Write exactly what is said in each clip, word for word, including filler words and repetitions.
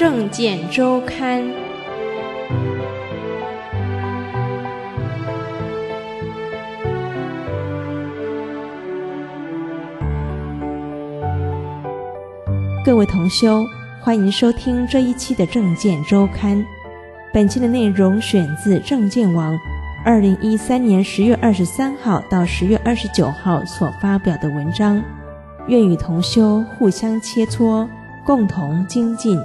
政见周刊》。各位同修，欢迎收听这一期的政见周刊。本期的内容选自政见网二零一三年十月二十三号到十月二十九号所发表的文章，愿与同修互相切磋，共同精进。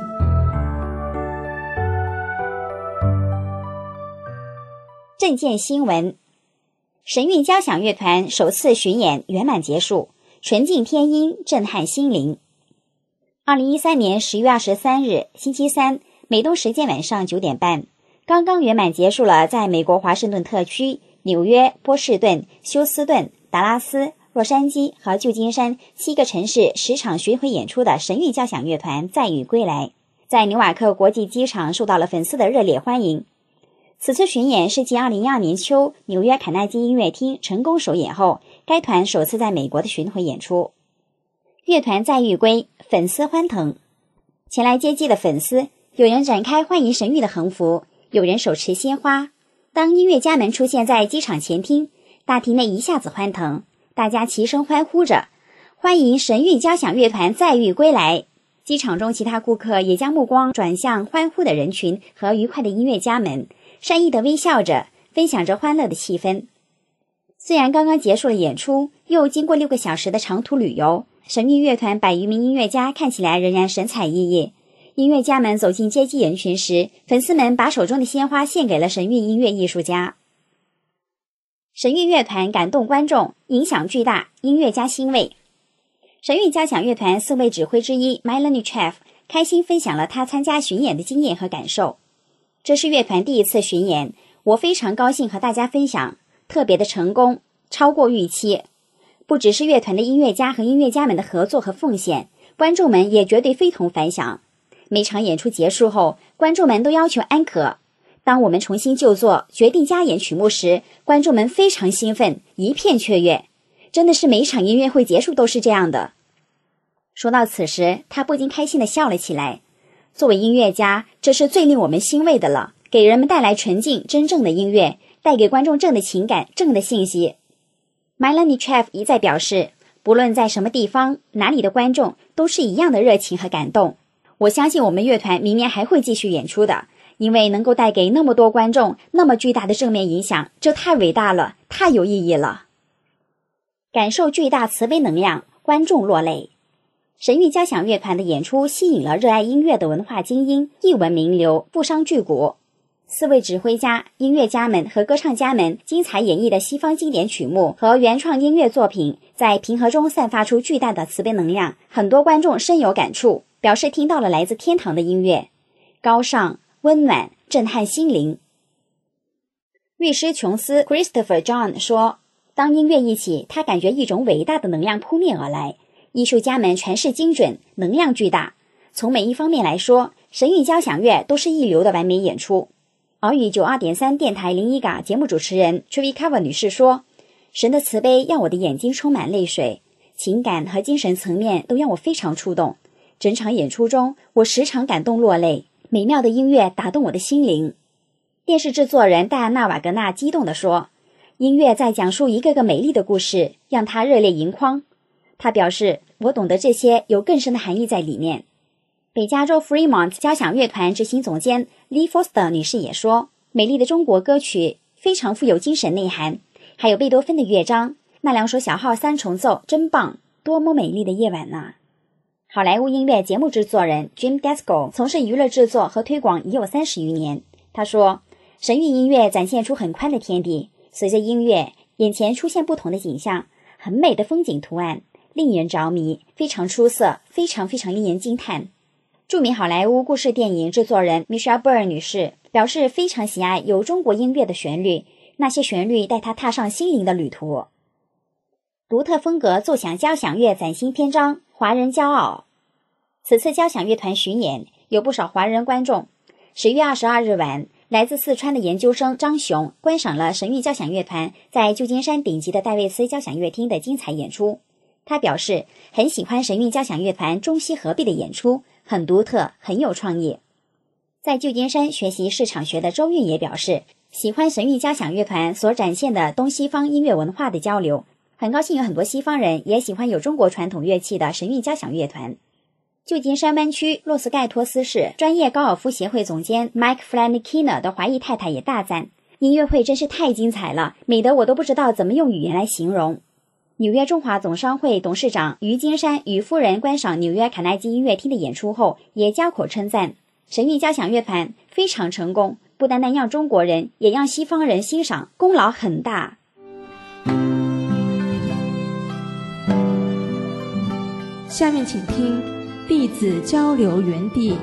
政见新闻：神韵交响乐团首次巡演圆满结束，纯净天音震撼心灵。二零一三年十月二十三日星期三，美东时间晚上九点半，刚刚圆满结束了在美国华盛顿特区、纽约、波士顿、休斯顿、达拉斯、洛杉矶和旧金山七个城市十场巡回演出的神韵交响乐团载誉归来，在纽瓦克国际机场受到了粉丝的热烈欢迎。此次巡演是继二零一二年秋纽约卡耐基音乐厅成功首演后，该团首次在美国的巡回演出。乐团载誉归，粉丝欢腾。前来接机的粉丝，有人展开欢迎神韵的横幅，有人手持鲜花。当音乐家们出现在机场前厅，大厅内一下子欢腾，大家齐声欢呼着，欢迎神韵交响乐团载誉归来。机场中其他顾客也将目光转向欢呼的人群和愉快的音乐家们，善意地微笑着，分享着欢乐的气氛。虽然刚刚结束了演出，又经过六个小时的长途旅游，神韵乐团百余名音乐家看起来仍然神采奕奕。音乐家们走进接机人群时，粉丝们把手中的鲜花献给了神韵音乐艺术家。神韵乐团感动观众，影响巨大，音乐家欣慰。神韵交响乐团四位指挥之一 Melanie Treff 开心分享了他参加巡演的经验和感受。这是乐团第一次巡演，我非常高兴和大家分享，特别的成功，超过预期。不只是乐团的音乐家和音乐家们的合作和奉献，观众们也绝对非同凡响。每场演出结束后，观众们都要求安可。当我们重新就座，决定加演曲目时，观众们非常兴奋，一片雀跃。真的是每场音乐会结束都是这样的。说到此时，他不禁开心地笑了起来。作为音乐家，这是最令我们欣慰的了，给人们带来纯净真正的音乐，带给观众正的情感，正的信息。Melanie Treff 一再表示，不论在什么地方，哪里的观众都是一样的热情和感动。我相信我们乐团明年还会继续演出的，因为能够带给那么多观众那么巨大的正面影响，这太伟大了，太有意义了。感受巨大慈悲能量，观众落泪。神韵交响乐团的演出吸引了热爱音乐的文化精英、艺文名流、富商巨贾。四位指挥家、音乐家们和歌唱家们精彩演绎的西方经典曲目和原创音乐作品，在平和中散发出巨大的慈悲能量，很多观众深有感触，表示听到了来自天堂的音乐，高尚、温暖、震撼心灵。律师琼斯 Christopher John 说，当音乐一起，他感觉一种伟大的能量扑面而来，艺术家们诠释精准，能量巨大。从每一方面来说，神韵交响乐都是一流的完美演出。而与 九十二点三 电台零一嘎节目主持人 Trivicava 女士说，神的慈悲让我的眼睛充满泪水，情感和精神层面都让我非常触动。整场演出中，我时常感动落泪，美妙的音乐打动我的心灵。电视制作人戴安娜·瓦格纳激动地说，音乐在讲述一个个美丽的故事，让她热泪盈眶。她表示，我懂得这些有更深的含义在里面。北加州 Fremont 交响乐团执行总监 Lee Foster 女士也说，美丽的中国歌曲非常富有精神内涵，还有贝多芬的乐章，那两首小号三重奏真棒，多么美丽的夜晚呐！好莱坞音乐节目制作人 Jim Desco 从事娱乐制作和推广已有三十余年。他说，神韵音乐展现出很宽的天地，随着音乐，眼前出现不同的景象，很美的风景图案，令人着迷，非常出色，非常非常令人惊叹。著名好莱坞故事电影制作人 Michelle Burr 女士表示非常喜爱有中国音乐的旋律，那些旋律带她踏上心灵的旅途。独特风格奏响交响乐崭新篇章，华人骄傲。此次交响乐团巡演有不少华人观众。十月二十二日晚，来自四川的研究生张雄观赏了神韵交响乐团在旧金山顶级的戴维斯交响乐厅的精彩演出。他表示很喜欢神韵交响乐团中西合璧的演出，很独特，很有创意。 在旧金山学习市场学的周韵也表示，喜欢神韵交响乐团所展现的东西方音乐文化的交流，很高兴有很多西方人也喜欢有中国传统乐器的神韵交响乐团。旧金山湾区洛斯盖托斯市专业高尔夫协会总监 Mike Flanikina 的华裔太太也大赞，音乐会真是太精彩了，美得我都不知道怎么用语言来形容。纽约中华总商会董事长于金山与夫人观赏纽约卡耐基音乐厅的演出后，也交口称赞神韵交响乐团非常成功，不单单让中国人，也让西方人欣赏，功劳很大。 下面请听弟子交流园地。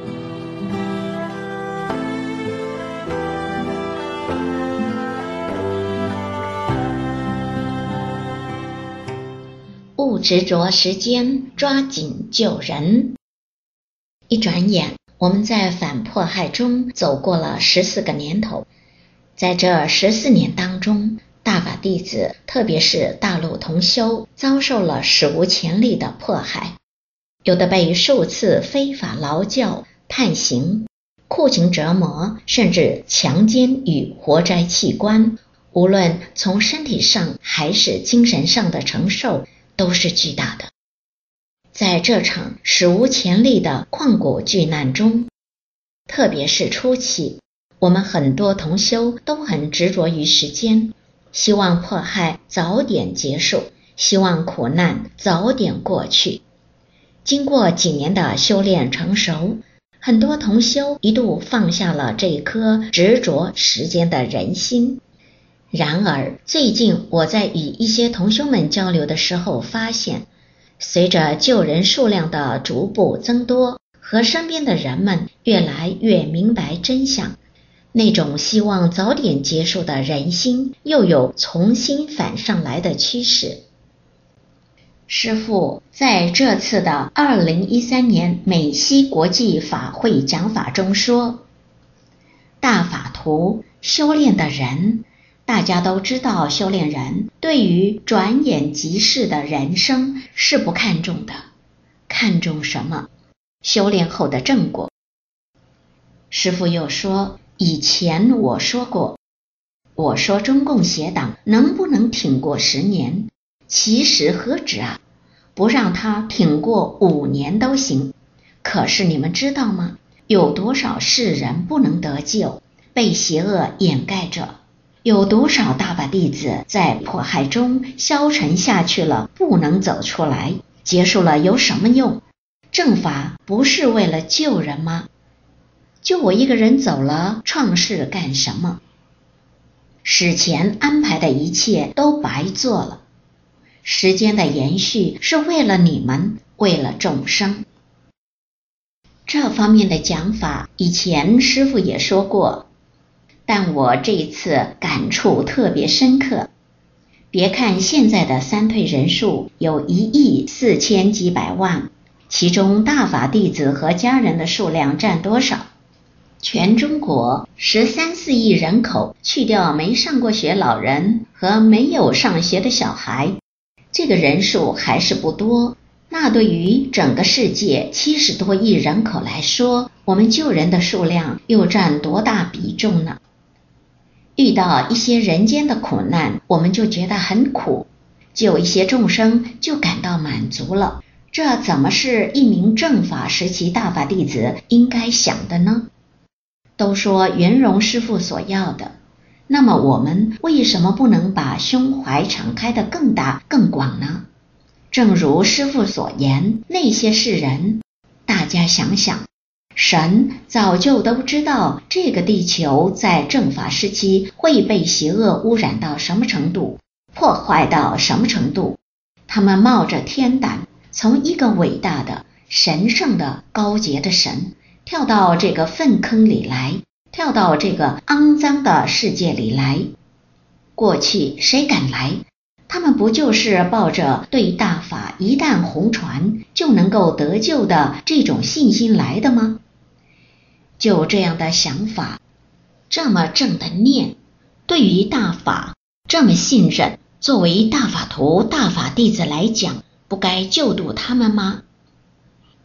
不执着时间，抓紧救人。一转眼，我们在反迫害中走过了十四个年头。在这十四年当中，大法弟子，特别是大陆同修，遭受了史无前例的迫害，有的被数次非法劳教、判刑、酷刑折磨，甚至强奸与活摘器官，无论从身体上还是精神上的承受都是巨大的。在这场史无前例的旷古巨难中，特别是初期，我们很多同修都很执着于时间，希望迫害早点结束，希望苦难早点过去。经过几年的修炼成熟，很多同修一度放下了这颗执着时间的人心。然而最近我在与一些同修们交流的时候发现，随着救人数量的逐步增多，和身边的人们越来越明白真相，那种希望早点结束的人心又有重新返上来的趋势。师父在这次的二零一三年美西国际法会讲法中说，大法图修炼的人，大家都知道修炼人对于转眼即逝的人生是不看重的，看重什么？修炼后的正果。师父又说，以前我说过，我说中共邪党能不能挺过十年，其实何止啊，不让他挺过五年都行。可是你们知道吗？有多少世人不能得救，被邪恶掩盖着？有多少大法弟子在迫害中消沉下去了，不能走出来？结束了有什么用？正法不是为了救人吗？就我一个人走了，创世干什么？史前安排的一切都白做了。时间的延续是为了你们，为了众生。这方面的讲法，以前师父也说过，但我这一次感触特别深刻。别看现在的三退人数有一亿四千几百万，其中大法弟子和家人的数量占多少？全中国十三四亿人口，去掉没上过学老人和没有上学的小孩，这个人数还是不多。那对于整个世界七十多亿人口来说，我们救人的数量又占多大比重呢？遇到一些人间的苦难，我们就觉得很苦，救一些众生就感到满足了。这怎么是一名正法时期大法弟子应该想的呢？都说圆融师父所要的，那么我们为什么不能把胸怀敞开得更大更广呢？正如师父所言，那些世人，大家想想，神早就都知道这个地球在正法时期会被邪恶污染到什么程度，破坏到什么程度，他们冒着天胆，从一个伟大的神圣的高洁的神跳到这个粪坑里来，跳到这个肮脏的世界里来。过去谁敢来？他们不就是抱着对大法一旦红传就能够得救的这种信心来的吗？就这样的想法，这么正的念，对于大法这么信任，作为大法徒大法弟子来讲，不该救度他们吗？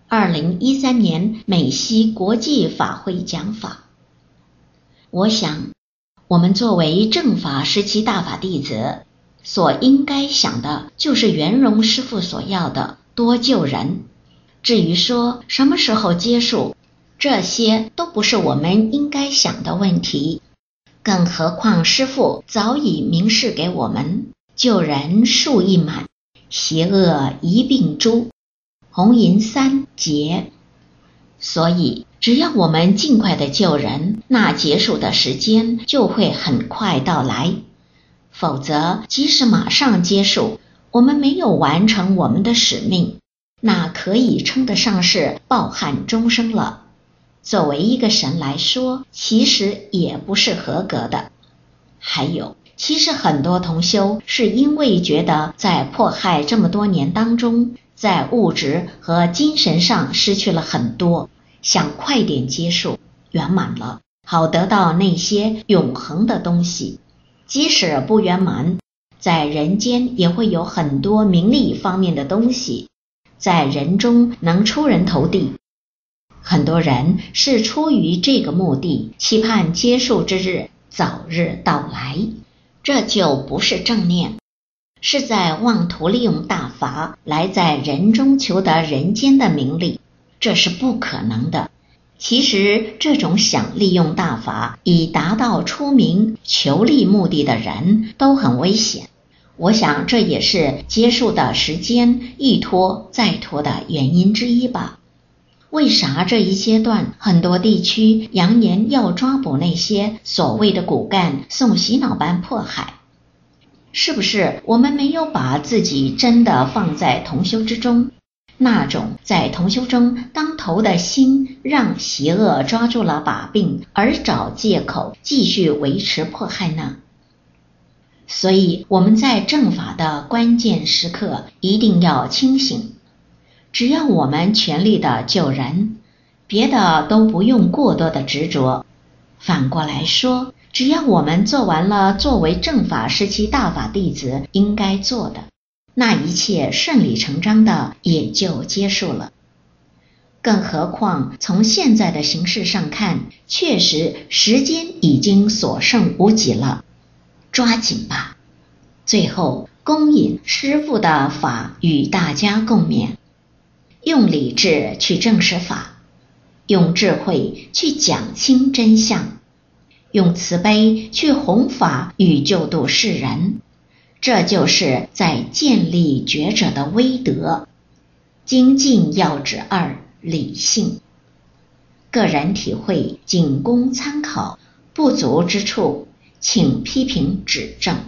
二零一三年美西国际法会讲法。我想，我们作为正法时期大法弟子，所应该想的就是圆融师父所要的多救人。至于说什么时候结束，这些都不是我们应该想的问题。更何况师父早已明示给我们，救人数一满，邪恶一并诛，红银三劫。所以只要我们尽快的救人，那结束的时间就会很快到来。否则即使马上结束，我们没有完成我们的使命，那可以称得上是抱憾终生了。作为一个神来说，其实也不是合格的。还有，其实很多同修是因为觉得在迫害这么多年当中，在物质和精神上失去了很多，想快点结束圆满了，好得到那些永恒的东西。即使不圆满，在人间也会有很多名利方面的东西，在人中能出人头地。很多人是出于这个目的，期盼结束之日早日到来，这就不是正念，是在妄图利用大法来在人中求得人间的名利，这是不可能的。其实这种想利用大法以达到出名求利目的的人都很危险。我想这也是结束的时间一拖再拖的原因之一吧。为啥这一阶段很多地区扬言要抓捕那些所谓的骨干送洗脑般迫害？是不是我们没有把自己真的放在同修之中？那种在同修中当头的心，让邪恶抓住了把柄，而找借口继续维持迫害呢？所以我们在正法的关键时刻一定要清醒。只要我们全力的救人，别的都不用过多的执着。反过来说，只要我们做完了作为正法时期大法弟子应该做的，那一切顺理成章的也就结束了。更何况从现在的形势上看，确实时间已经所剩无几了，抓紧吧。最后恭引师父的法与大家共勉，用理智去证实法，用智慧去讲清真相，用慈悲去弘法与救度世人，这就是在建立觉者的威德。精进要旨二：理性。个人体会仅供参考，不足之处请批评指正。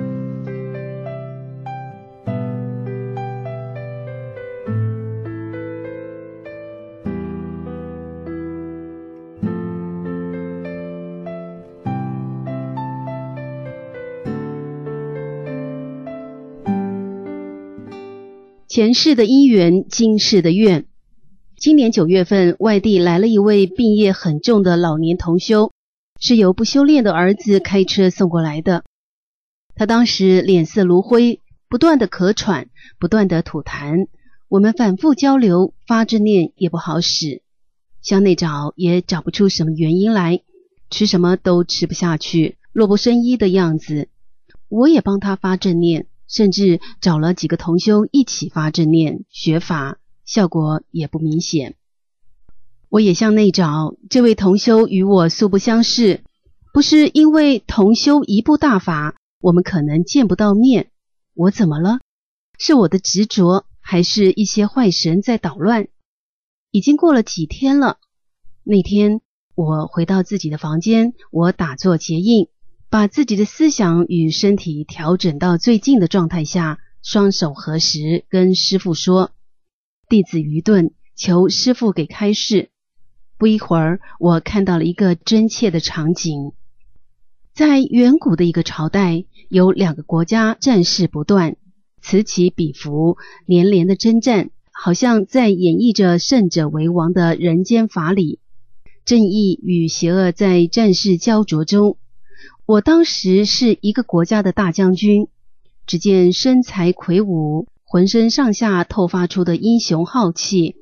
前世的因缘，今世的愿。今年九月份，外地来了一位病业很重的老年同修，是由不修炼的儿子开车送过来的。他当时脸色如灰，不断的咳喘，不断的吐痰。我们反复交流，发正念也不好使，向内找也找不出什么原因来，吃什么都吃不下去，弱不生衣的样子。我也帮他发正念，甚至找了几个同修一起发正念学法，效果也不明显。我也向内找，这位同修与我素不相识，不是因为同修一部大法我们可能见不到面。我怎么了？是我的执着，还是一些坏神在捣乱？已经过了几天了。那天我回到自己的房间，我打坐结印，把自己的思想与身体调整到最近的状态下，双手合十，跟师父说：弟子愚钝，求师父给开示。不一会儿，我看到了一个真切的场景。在远古的一个朝代，有两个国家战事不断，此起彼伏，连连的征战，好像在演绎着胜者为王的人间法理。正义与邪恶在战事焦灼中，我当时是一个国家的大将军，只见身材魁梧，浑身上下透发出的英雄浩气，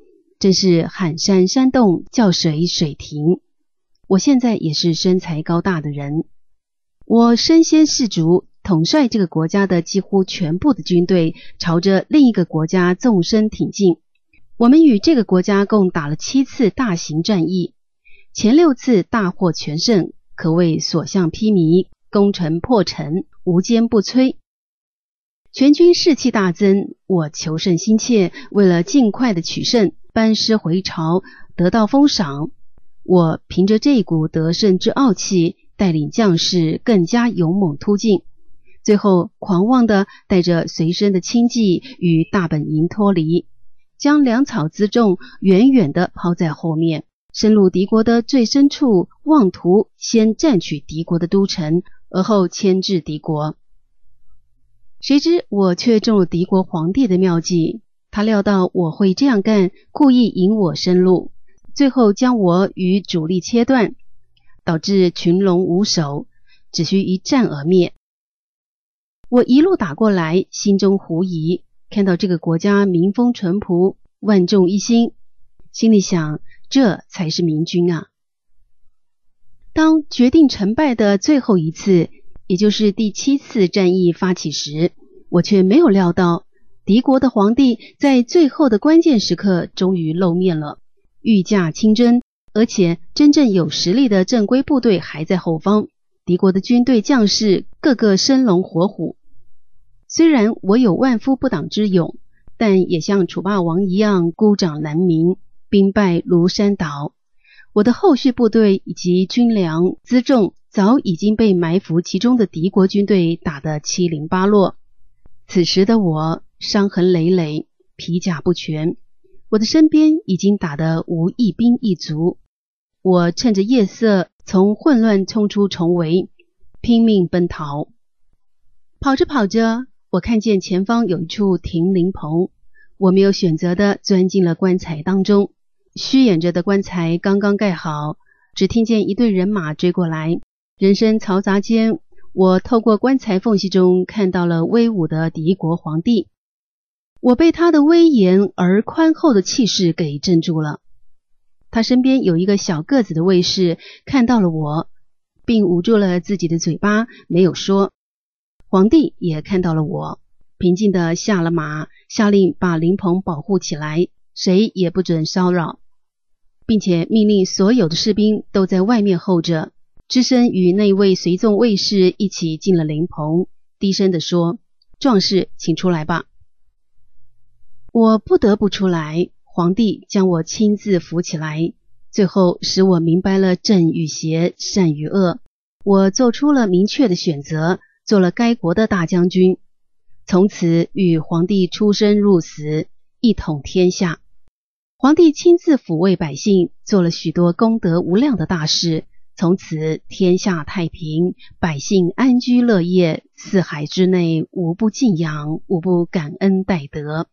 真是喊山山动，叫水水停。我现在也是身材高大的人，我身先士卒，统帅这个国家的几乎全部的军队，朝着另一个国家纵深挺进。我们与这个国家共打了七次大型战役，前六次大获全胜，可谓所向披靡，攻城破城，无坚不摧。全军士气大增，我求胜心切，为了尽快的取胜，班师回朝，得到封赏。我凭着这股得胜之傲气，带领将士更加勇猛突进，最后狂妄地带着随身的轻骑与大本营脱离，将粮草辎重远远地抛在后面，深入敌国的最深处，妄图先占取敌国的都城，而后牵制敌国。谁知我却中了敌国皇帝的妙计，他料到我会这样干，故意引我深入，最后将我与主力切断，导致群龙无首，只需一战而灭。我一路打过来，心中狐疑，看到这个国家民风淳朴，万众一心，心里想，这才是明君啊。当决定成败的最后一次，也就是第七次战役发起时，我却没有料到敌国的皇帝在最后的关键时刻终于露面了，御驾亲征，而且真正有实力的正规部队还在后方，敌国的军队将士个个生龙活虎。虽然我有万夫不挡之勇，但也像楚霸王一样孤掌难鸣，兵败如山倒。我的后续部队以及军粮辎重早已经被埋伏其中的敌国军队打得七零八落。此时的我伤痕累累，披甲不全，我的身边已经打得无一兵一卒。我趁着夜色从混乱冲出重围，拼命奔逃。跑着跑着，我看见前方有一处停灵棚，我没有选择地钻进了棺材当中。虚掩着的棺材刚刚盖好，只听见一队人马追过来，人声嘈杂间，我透过棺材缝隙中看到了威武的敌国皇帝。我被他的威严而宽厚的气势给镇住了。他身边有一个小个子的卫士看到了我，并捂住了自己的嘴巴，没有说。皇帝也看到了我，平静地下了马，下令把灵棚保护起来，谁也不准骚扰，并且命令所有的士兵都在外面候着。只身与那位随从卫士一起进了灵棚，低声地说：“壮士，请出来吧。”我不得不出来，皇帝将我亲自扶起来，最后使我明白了正与邪，善与恶。我做出了明确的选择，做了该国的大将军，从此与皇帝出生入死，一统天下。皇帝亲自抚慰百姓，做了许多功德无量的大事，从此天下太平，百姓安居乐业，四海之内无不敬仰，无不感恩戴德。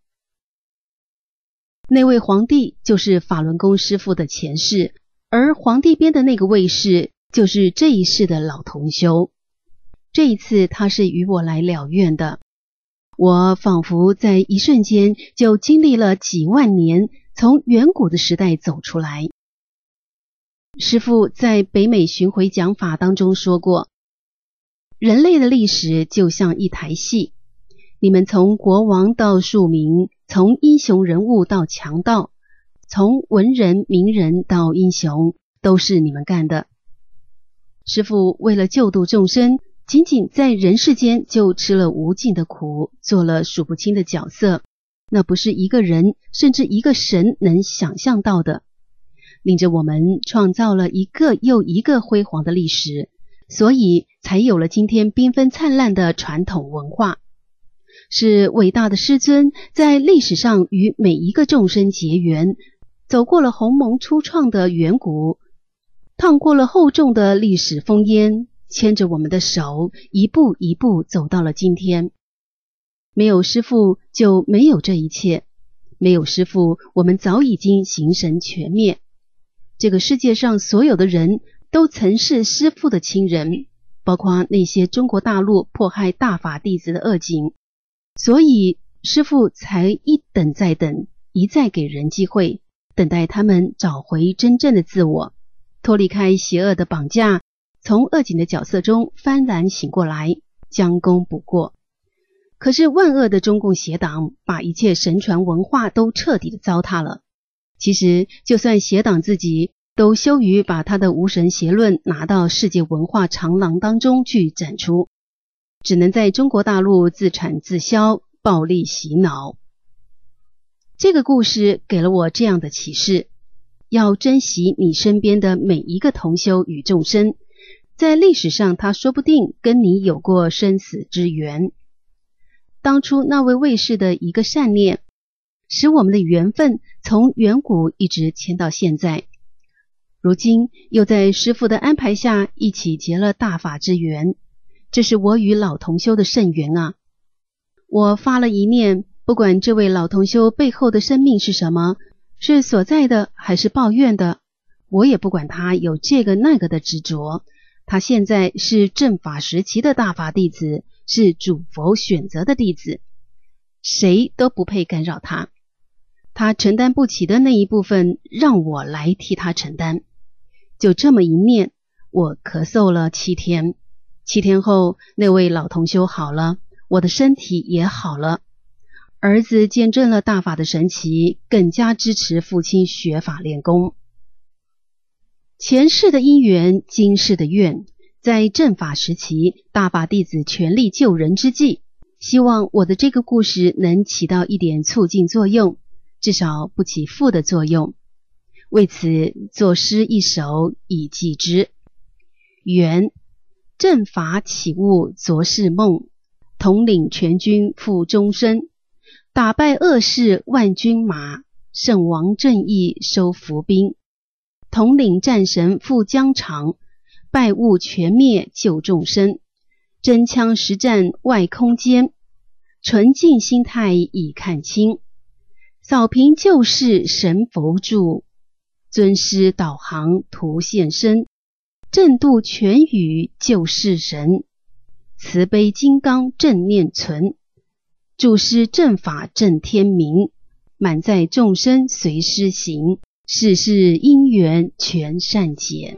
那位皇帝就是法轮功师父的前世，而皇帝边的那个卫士就是这一世的老同修。这一次他是与我来了愿的，我仿佛在一瞬间就经历了几万年，从远古的时代走出来。师父在北美巡回讲法当中说过，人类的历史就像一台戏，你们从国王到庶民，从英雄人物到强盗，从文人名人到英雄，都是你们干的。师父为了救度众生，仅仅在人世间就吃了无尽的苦，做了数不清的角色，那不是一个人甚至一个神能想象到的，令着我们创造了一个又一个辉煌的历史，所以才有了今天缤纷灿烂的传统文化。是伟大的师尊在历史上与每一个众生结缘，走过了鸿蒙初创的远古，趟过了厚重的历史烽烟，牵着我们的手，一步一步走到了今天。没有师父就没有这一切，没有师父我们早已经形神全灭。这个世界上所有的人都曾是师父的亲人，包括那些中国大陆迫害大法弟子的恶警，所以师父才一等再等，一再给人机会， 等待他们找回真正的自我，脱离开邪恶的绑架，从恶警的角色中幡然醒过来，将功补过。可是万恶的中共邪党把一切神传文化都彻底的糟蹋了。其实就算邪党自己都羞于把他的无神邪论拿到世界文化长廊当中去展出，只能在中国大陆自产自销，暴力洗脑。这个故事给了我这样的启示，要珍惜你身边的每一个同修与众生，在历史上他说不定跟你有过生死之缘。当初那位卫士的一个善念，使我们的缘分从远古一直牵到现在，如今又在师父的安排下一起结了大法之缘，这是我与老同修的圣缘啊！我发了一念，不管这位老同修背后的生命是什么，是所在的还是抱怨的，我也不管他有这个那个的执着，他现在是正法时期的大法弟子，是主佛选择的弟子，谁都不配干扰他。他承担不起的那一部分，让我来替他承担。就这么一念，我咳嗽了七天。七天后，那位老同修好了，我的身体也好了。儿子见证了大法的神奇，更加支持父亲学法练功。前世的因缘，今世的愿，在正法时期，大法弟子全力救人之际，希望我的这个故事能起到一点促进作用，至少不起负的作用。为此作诗一首以记之。缘，正法起悟昨世梦，统领全军赴终身，打败恶世万军马，圣王正义收伏兵，统领战神赴疆场，败物全灭救众生，真枪实战外空间，纯净心态已看清，扫平旧事神佛助，尊师导航图现身，正度全宇救世神，慈悲金刚正念存，注释正法正天明，满载众生随师行，世事因缘全善解。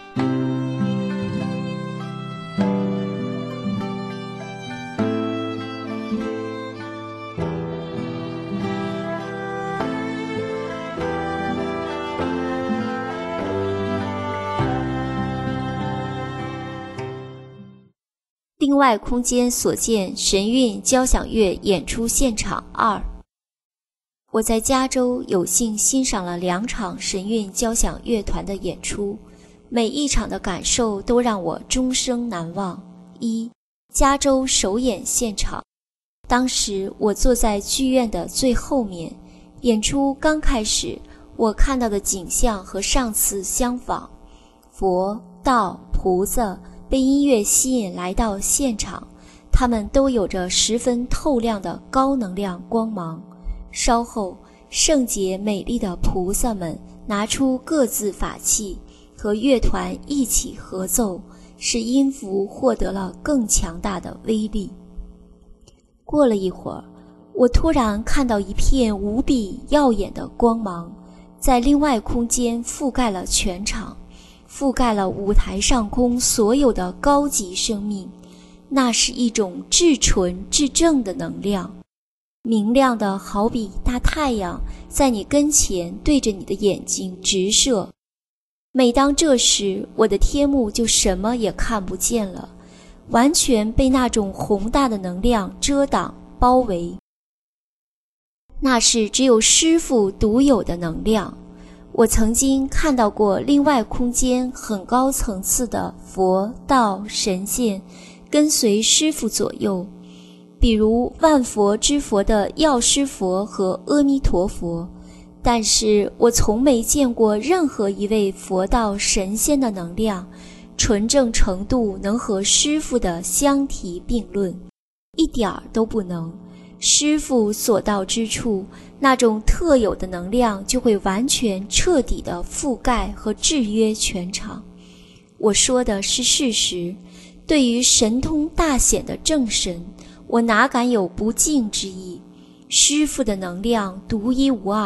另外空间所见神韵交响乐演出现场二。我在加州有幸欣赏了两场神韵交响乐团的演出，每一场的感受都让我终生难忘。一、加州首演现场，当时我坐在剧院的最后面，演出刚开始，我看到的景象和上次相仿，佛、道、菩萨被音乐吸引来到现场，他们都有着十分透亮的高能量光芒。稍后，圣洁美丽的菩萨们拿出各自法器，和乐团一起合奏，使音符获得了更强大的威力。过了一会儿，我突然看到一片无比耀眼的光芒，在另外空间覆盖了全场，覆盖了舞台上空所有的高级生命。那是一种至纯至正的能量，明亮的好比大太阳，在你跟前对着你的眼睛直射。每当这时，我的天幕就什么也看不见了，完全被那种宏大的能量遮挡包围。那是只有师父独有的能量。我曾经看到过另外空间很高层次的佛道神仙跟随师父左右，比如万佛之佛的药师佛和阿弥陀佛，但是我从没见过任何一位佛道神仙的能量纯正程度能和师父的相提并论，一点儿都不能。师父所到之处，那种特有的能量就会完全彻底地覆盖和制约全场。我说的是事实，对于神通大显的正神，我哪敢有不敬之意。师父的能量独一无二，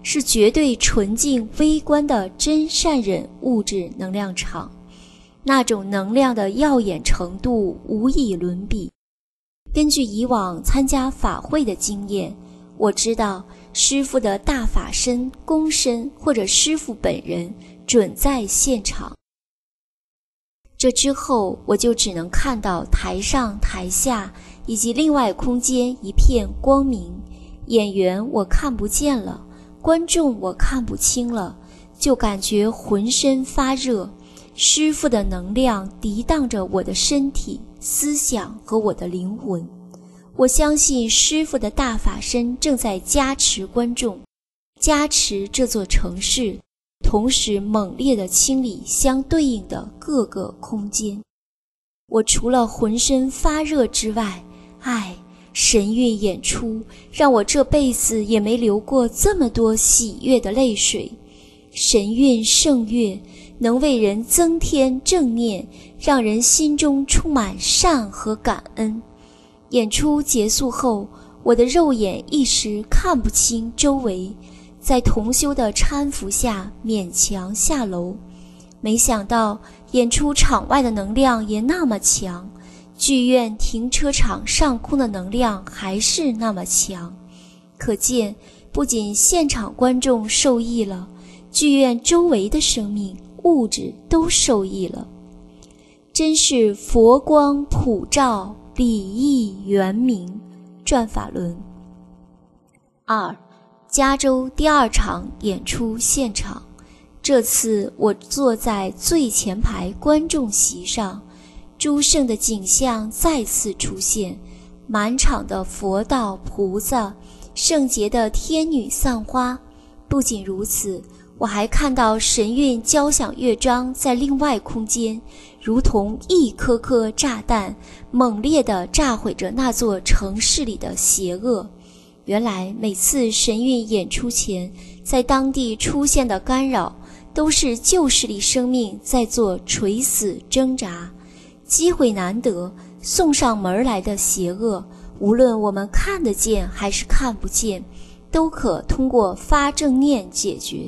是绝对纯净微观的真善忍物质能量场，那种能量的耀眼程度无以伦比。根据以往参加法会的经验，我知道师父的大法身、公身或者师父本人准在现场。这之后，我就只能看到台上台下以及另外空间一片光明，演员我看不见了，观众我看不清了，就感觉浑身发热，师父的能量涤荡着我的身体、思想和我的灵魂。我相信师父的大法身正在加持观众，加持这座城市，同时猛烈地清理相对应的各个空间。我除了浑身发热之外，唉，神韵演出让我这辈子也没流过这么多喜悦的泪水。神韵圣乐能为人增添正念，让人心中充满善和感恩。演出结束后，我的肉眼一时看不清周围，在同修的搀扶下勉强下楼。没想到演出场外的能量也那么强，剧院停车场上空的能量还是那么强，可见不仅现场观众受益了，剧院周围的生命物质都受益了。真是佛光普照，礼义圆明。转法轮。二，加州第二场演出现场，这次我坐在最前排观众席上，诸圣的景象再次出现，满场的佛道菩萨，圣洁的天女散花。不仅如此，我还看到神韵交响乐章在另外空间如同一颗颗炸弹，猛烈地炸毁着那座城市里的邪恶。原来每次神韵演出前，在当地出现的干扰都是旧势力生命在做垂死挣扎。机会难得，送上门来的邪恶，无论我们看得见还是看不见，都可通过发正念解决。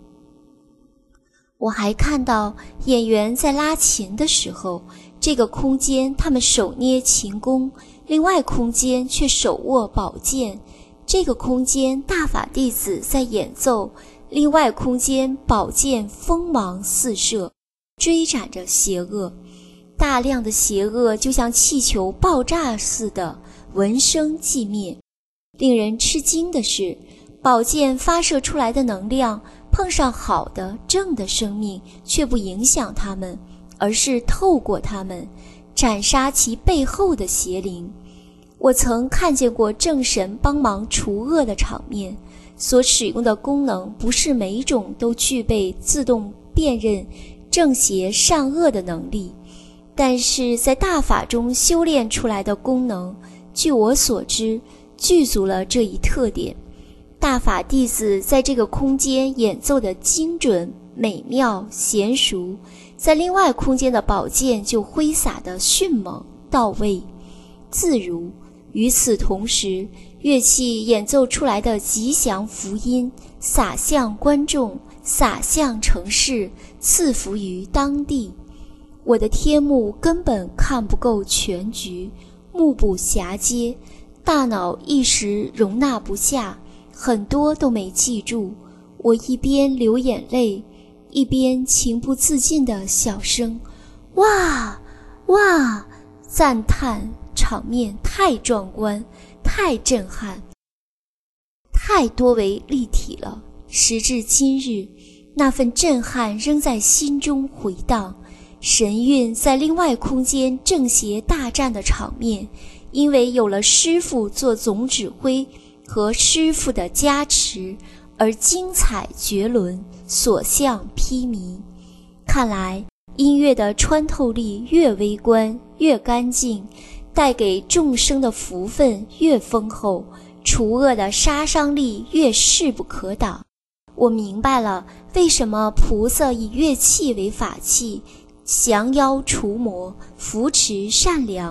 我还看到演员在拉琴的时候，这个空间他们手捏琴弓，另外空间却手握宝剑。这个空间大法弟子在演奏，另外空间宝剑锋芒四射，追赶着邪恶。大量的邪恶就像气球爆炸似的闻声即灭。令人吃惊的是，宝剑发射出来的能量碰上好的正的生命，却不影响他们，而是透过他们斩杀其背后的邪灵。我曾看见过正神帮忙除恶的场面，所使用的功能不是每一种都具备自动辨认正邪善恶的能力，但是在大法中修炼出来的功能，据我所知具足了这一特点。大法弟子在这个空间演奏的精准美妙娴熟，在另外空间的宝剑就挥洒的迅猛到位自如。与此同时，乐器演奏出来的吉祥福音洒向观众，洒向城市，赐福于当地。我的天目根本看不够全局，目不暇接，大脑一时容纳不下，很多都没记住。我一边流眼泪，一边情不自禁地小声哇哇赞叹，场面太壮观，太震撼，太多为立体了。时至今日，那份震撼仍在心中回荡。神韵在另外空间正邪大战的场面，因为有了师父做总指挥和师父的加持，而精彩绝伦，所向披靡。看来音乐的穿透力越微观越干净，带给众生的福分越丰厚，除恶的杀伤力越势不可挡。我明白了为什么菩萨以乐器为法器，降妖除魔，扶持善良，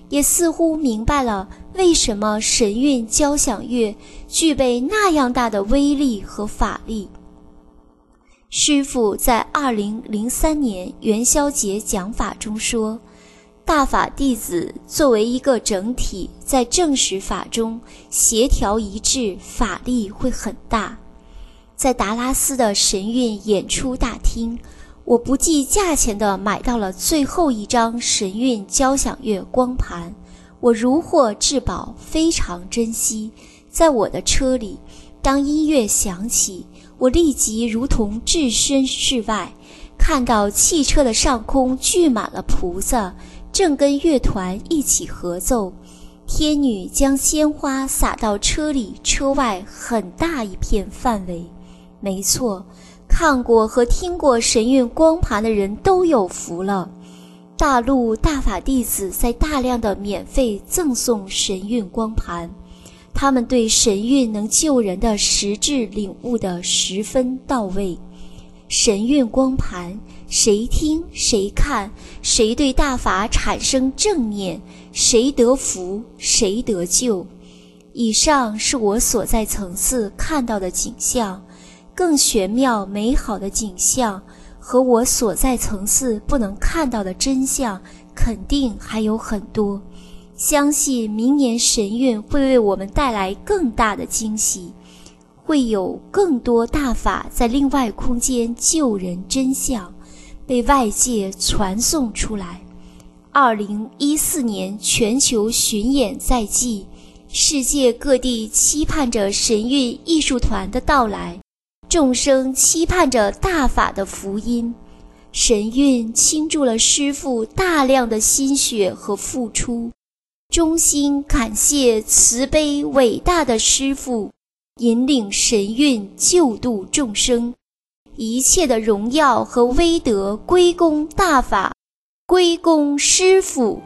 也似乎明白了为什么神韵交响乐具备那样大的威力和法力。师父在二零零三年元宵节讲法中说，大法弟子作为一个整体，在正实法中协调一致，法力会很大。在达拉斯的神韵演出大厅，我不计价钱地买到了最后一张神韵交响乐光盘，我如获至宝，非常珍惜。在我的车里，当音乐响起，我立即如同置身事外，看到汽车的上空聚满了菩萨，正跟乐团一起合奏。天女将鲜花洒到车里车外很大一片范围。没错，看过和听过神韵光盘的人都有福了。大陆大法弟子在大量的免费赠送神韵光盘，他们对神韵能救人的实质领悟得十分到位。神韵光盘，谁听谁看，谁对大法产生正念，谁得福，谁得救。以上是我所在层次看到的景象，更玄妙美好的景象和我所在层次不能看到的真相，肯定还有很多。相信明年神韵会为我们带来更大的惊喜，会有更多大法在另外空间救人真相被外界传送出来。二零一四年全球巡演在即，世界各地期盼着神韵艺术团的到来，众生期盼着大法的福音。神韵倾注了师父大量的心血和付出，衷心感谢慈悲伟大的师父引领神韵救度众生，一切的荣耀和威德归功大法，归功师父。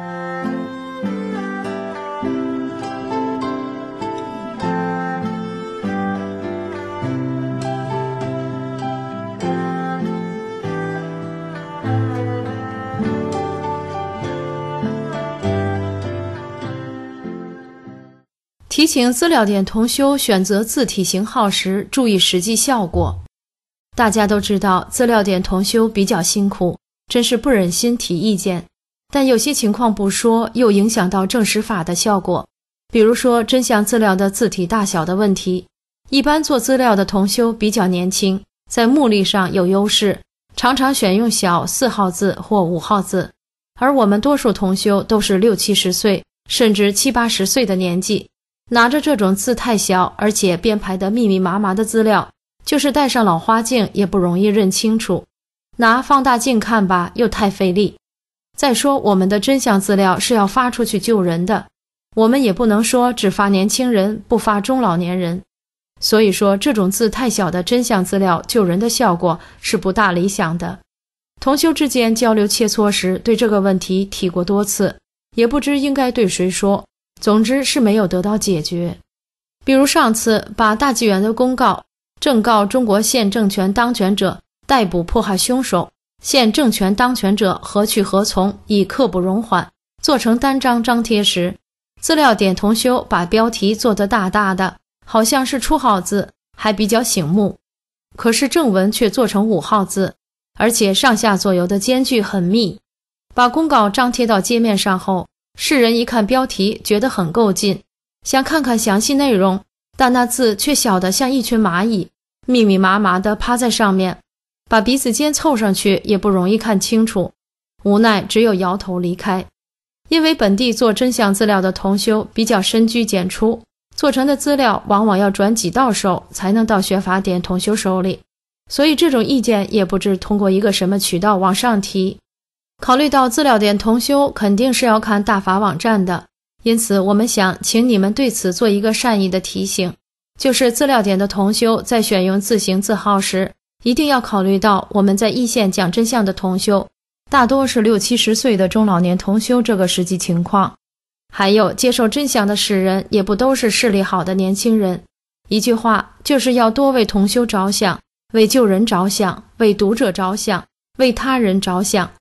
提醒资料点同修选择字体型号时注意实际效果。大家都知道资料点同修比较辛苦，真是不忍心提意见，但有些情况不说又影响到正实法的效果。比如说真相资料的字体大小的问题，一般做资料的同修比较年轻，在目力上有优势，常常选用小四号字或五号字，而我们多数同修都是六七十岁甚至七八十岁的年纪，拿着这种字太小而且编排得密密麻麻的资料，就是戴上老花镜也不容易认清楚，拿放大镜看吧又太费力。再说我们的真相资料是要发出去救人的，我们也不能说只发年轻人不发中老年人，所以说这种字太小的真相资料救人的效果是不大理想的。同修之间交流切磋时对这个问题提过多次，也不知应该对谁说，总之是没有得到解决。比如上次把大纪元的公告正告中国现政权当权者逮捕迫害凶手，现政权当权者何去何从，以刻不容缓做成单张张贴时，资料点同修把标题做得大大的，好像是初号字，还比较醒目，可是正文却做成五号字，而且上下左右的间距很密。把公告张贴到街面上后，世人一看标题觉得很够劲，想看看详细内容，但那字却小得像一群蚂蚁，密密麻麻地趴在上面，把鼻子尖凑上去也不容易看清楚，无奈只有摇头离开。因为本地做真相资料的同修比较深居简出，做成的资料往往要转几道手才能到学法点同修手里，所以这种意见也不知通过一个什么渠道往上提。考虑到资料点同修肯定是要看大法网站的，因此我们想请你们对此做一个善意的提醒，就是资料点的同修在选用字型字号时，一定要考虑到我们在一线讲真相的同修大多是六七十岁的中老年同修这个实际情况，还有接受真相的世人也不都是视力好的年轻人。一句话就是要多为同修着想，为救人着想，为读者着想，为他人着想。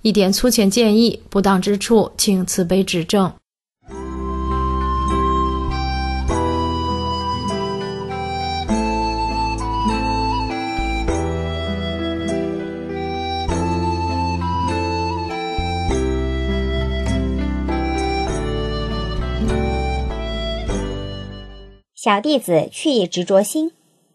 一点粗浅建议，不当之处，请慈悲指正。 小弟子去意执着心。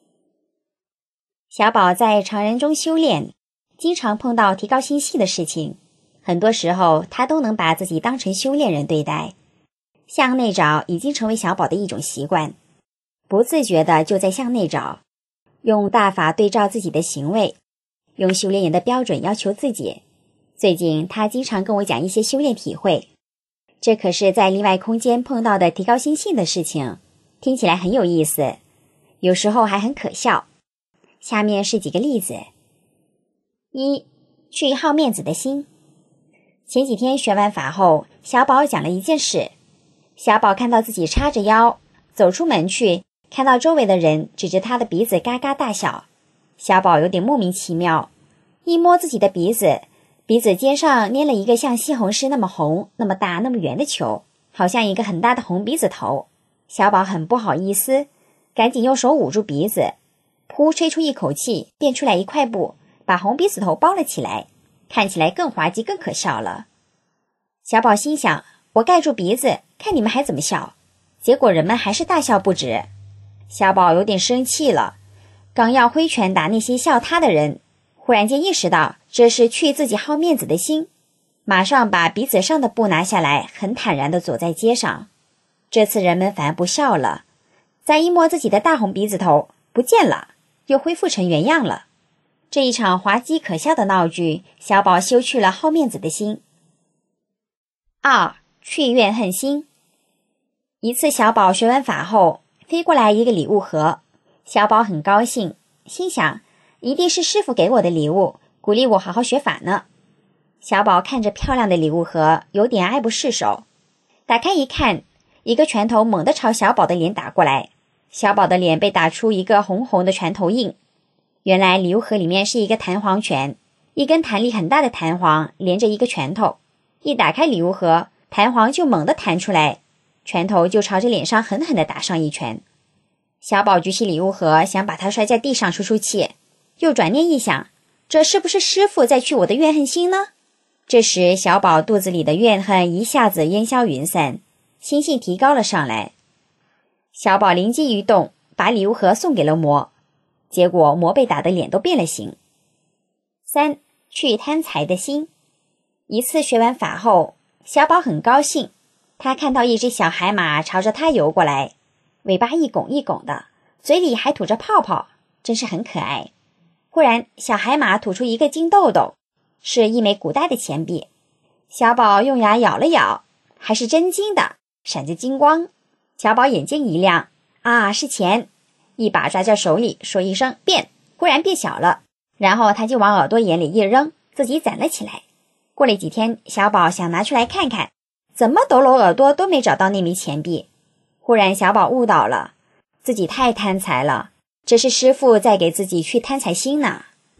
小宝在常人中修炼，经常碰到提高心性的事情，很多时候他都能把自己当成修炼人对待。向内找已经成为小宝的一种习惯，不自觉的就在向内找，用大法对照自己的行为，用修炼人的标准要求自己。最近他经常跟我讲一些修炼体会，这可是在另外空间碰到的提高心性的事情，听起来很有意思，有时候还很可笑。下面是几个例子。一、去好面子的心。前几天学完法后，小宝讲了一件事。小宝看到自己叉着腰走出门去，看到周围的人指着他的鼻子嘎嘎大笑。小宝有点莫名其妙，一摸自己的鼻子，鼻子尖上捏了一个像西红柿那么红、那么大、那么圆的球，好像一个很大的红鼻子头。小宝很不好意思，赶紧用手捂住鼻子，噗吹出一口气，变出来一块布，把红鼻子头包了起来，看起来更滑稽更可笑了。小宝心想，我盖住鼻子，看你们还怎么笑。结果人们还是大笑不止。小宝有点生气了，刚要挥拳打那些笑他的人，忽然间意识到这是去自己好面子的心，马上把鼻子上的布拿下来，很坦然地走在街上。这次人们反而不笑了，再一摸自己的大红鼻子头，不见了，又恢复成原样了。这一场滑稽可笑的闹剧，小宝修去了好面子的心。二、去怨恨心。一次小宝学完法后，飞过来一个礼物盒，小宝很高兴，心想一定是师父给我的礼物，鼓励我好好学法呢。小宝看着漂亮的礼物盒，有点爱不释手。打开一看，一个拳头猛地朝小宝的脸打过来，小宝的脸被打出一个红红的拳头印。原来礼物盒里面是一个弹簧拳，一根弹力很大的弹簧连着一个拳头，一打开礼物盒，弹簧就猛地弹出来，拳头就朝着脸上狠狠地打上一拳。小宝举起礼物盒，想把它摔在地上出出气，又转念一想，这是不是师父在去我的怨恨心呢？这时小宝肚子里的怨恨一下子烟消云散，心性提高了上来。小宝灵机一动，把礼物盒送给了魔，结果魔被打得脸都变了形。三、去贪财的心。一次学完法后，小宝很高兴，他看到一只小海马朝着他游过来，尾巴一拱一拱的，嘴里还吐着泡泡，真是很可爱。忽然小海马吐出一个金豆豆，是一枚古代的钱币。小宝用牙咬了咬，还是真金的，闪着金光。小宝眼睛一亮，啊，是钱，一把抓在手里，说一声变，忽然变小了，然后他就往耳朵眼里一扔，自己攒了起来。过了几天，小宝想拿出来看看，怎么抖搂耳朵都没找到那枚钱币。忽然小宝悟到了，自己太贪财了，这是师父在给自己去贪财心呢。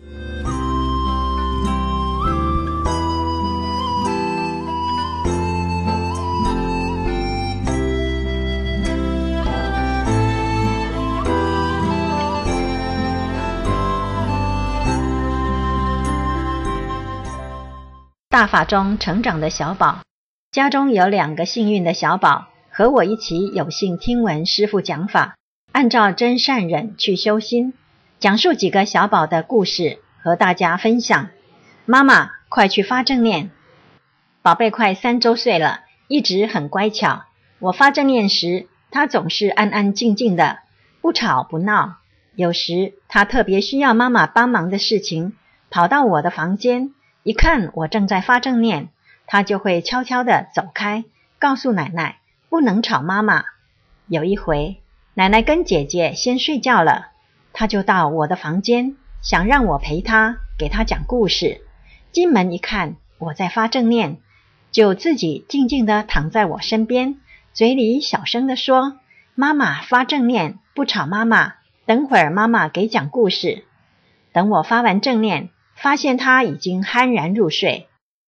大法中成长的小宝，家中有两个幸运的小宝，和我一起有幸听闻师父讲法，按照真善忍去修心，讲述几个小宝的故事和大家分享。妈妈，快去发正念。宝贝快三周岁了，一直很乖巧。我发正念时，他总是安安静静的，不吵不闹。有时他特别需要妈妈帮忙的事情，跑到我的房间，一看我正在发正念，他就会悄悄地走开，告诉奶奶不能吵妈妈。有一回，奶奶跟姐姐先睡觉了，他就到我的房间，想让我陪他，给他讲故事。进门一看我在发正念，就自己静静地躺在我身边，嘴里小声地说，妈妈发正念，不吵妈妈，等会儿妈妈给讲故事。等我发完正念，发现他已经酣然入睡。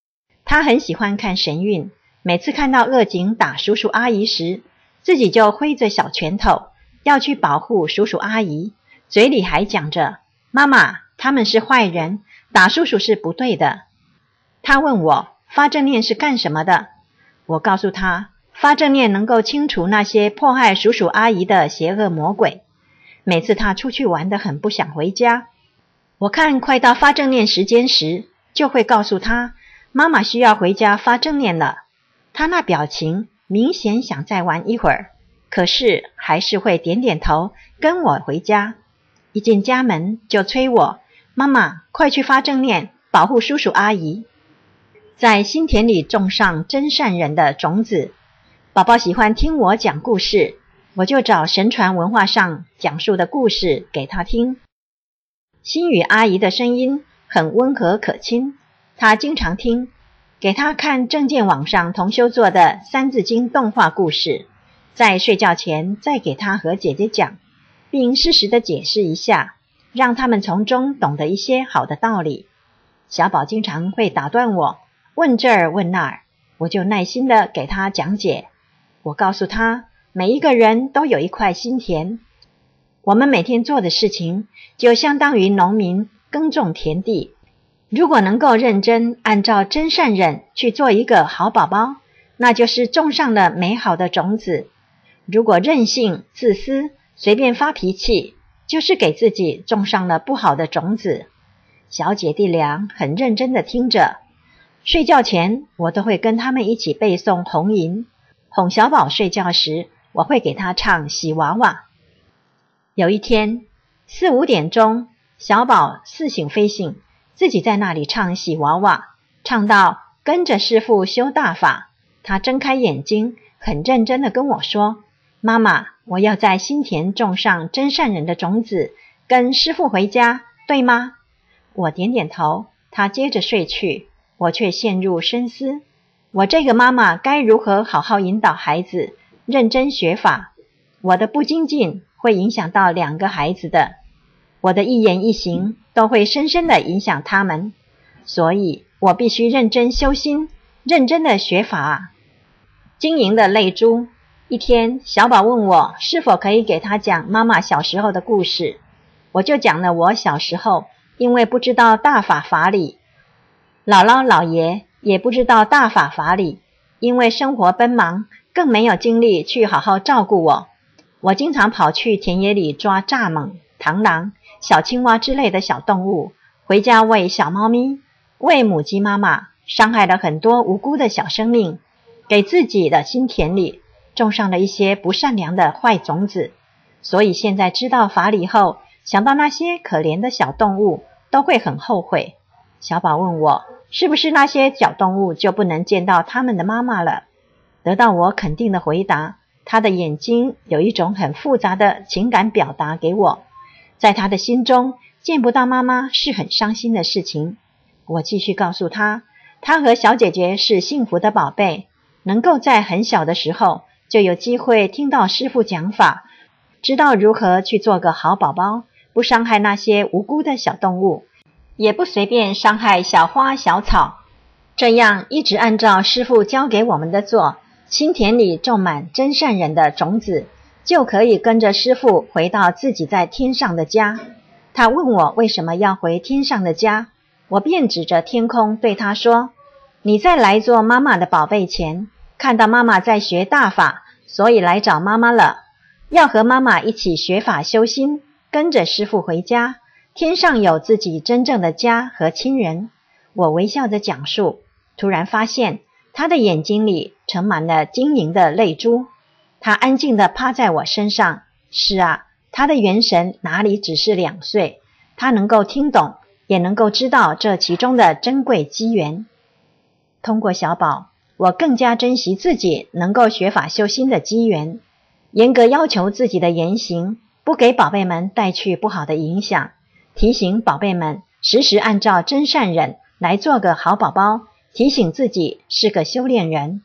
他很喜欢看神韵，每次看到恶警打叔叔阿姨时，自己就挥着小拳头要去保护叔叔阿姨，嘴里还讲着妈妈，他们是坏人，打叔叔是不对的。他问我发正念是干什么的，我告诉他发正念能够清除那些迫害叔叔阿姨的邪恶魔鬼。每次他出去玩得很不想回家，我看快到发正念时间时，就会告诉他妈妈需要回家发正念了。他那表情明显想再玩一会儿，可是还是会点点头跟我回家。一进家门就催我，妈妈快去发正念，保护叔叔阿姨。在心田里种上真善人的种子。宝宝喜欢听我讲故事，我就找神传文化上讲述的故事给他听。心语阿姨的声音很温和可亲，他经常听，给他看正见网上同修做的三字经动画故事，在睡觉前再给他和姐姐讲，并适时地解释一下，让他们从中懂得一些好的道理。小宝经常会打断我，问这儿问那儿，我就耐心地给他讲解。我告诉他，每一个人都有一块心田，我们每天做的事情就相当于农民耕种田地，如果能够认真按照真善忍去做一个好宝宝，那就是种上了美好的种子。如果任性自私随便发脾气，就是给自己种上了不好的种子。小姐弟俩很认真地听着，睡觉前我都会跟他们一起背诵红吟，哄小宝睡觉时我会给他唱喜娃娃。有一天四五点钟，小宝似醒非醒，自己在那里唱喜娃娃，唱到跟着师父修大法。他睁开眼睛很认真地跟我说，妈妈，我要在心田种上真善人的种子，跟师父回家，对吗？我点点头，他接着睡去，我却陷入深思，我这个妈妈该如何好好引导孩子认真学法？我的不精进会影响到两个孩子的，我的一言一行都会深深地影响他们，所以我必须认真修心，认真的学法啊。晶莹的泪珠。一天，小宝问我是否可以给他讲妈妈小时候的故事，我就讲了我小时候因为不知道大法法理，姥姥姥爷也不知道大法法理，因为生活奔忙，更没有精力去好好照顾我。我经常跑去田野里抓蚱蜢、螳螂、小青蛙之类的小动物，回家喂小猫咪，喂母鸡妈妈，伤害了很多无辜的小生命，给自己的心田里种上了一些不善良的坏种子。所以现在知道法理后，想到那些可怜的小动物，都会很后悔。小宝问我，是不是那些小动物就不能见到他们的妈妈了？得到我肯定的回答，他的眼睛有一种很复杂的情感表达给我，在他的心中，见不到妈妈是很伤心的事情。我继续告诉他，他和小姐姐是幸福的宝贝，能够在很小的时候就有机会听到师父讲法，知道如何去做个好宝宝，不伤害那些无辜的小动物，也不随便伤害小花小草。这样一直按照师父教给我们的做，心田里种满真善人的种子，就可以跟着师父回到自己在天上的家。他问我为什么要回天上的家，我便指着天空对他说，你在来做妈妈的宝贝前，看到妈妈在学大法，所以来找妈妈了，要和妈妈一起学法修心，跟着师父回家，天上有自己真正的家和亲人。我微笑着讲述，突然发现他的眼睛里盛满了晶莹的泪珠。他安静地趴在我身上，是啊，他的元神哪里只是两岁，他能够听懂，也能够知道这其中的珍贵机缘。通过小宝，我更加珍惜自己能够学法修心的机缘，严格要求自己的言行，不给宝贝们带去不好的影响，提醒宝贝们时时按照真善忍来做个好宝宝，提醒自己是个修炼人。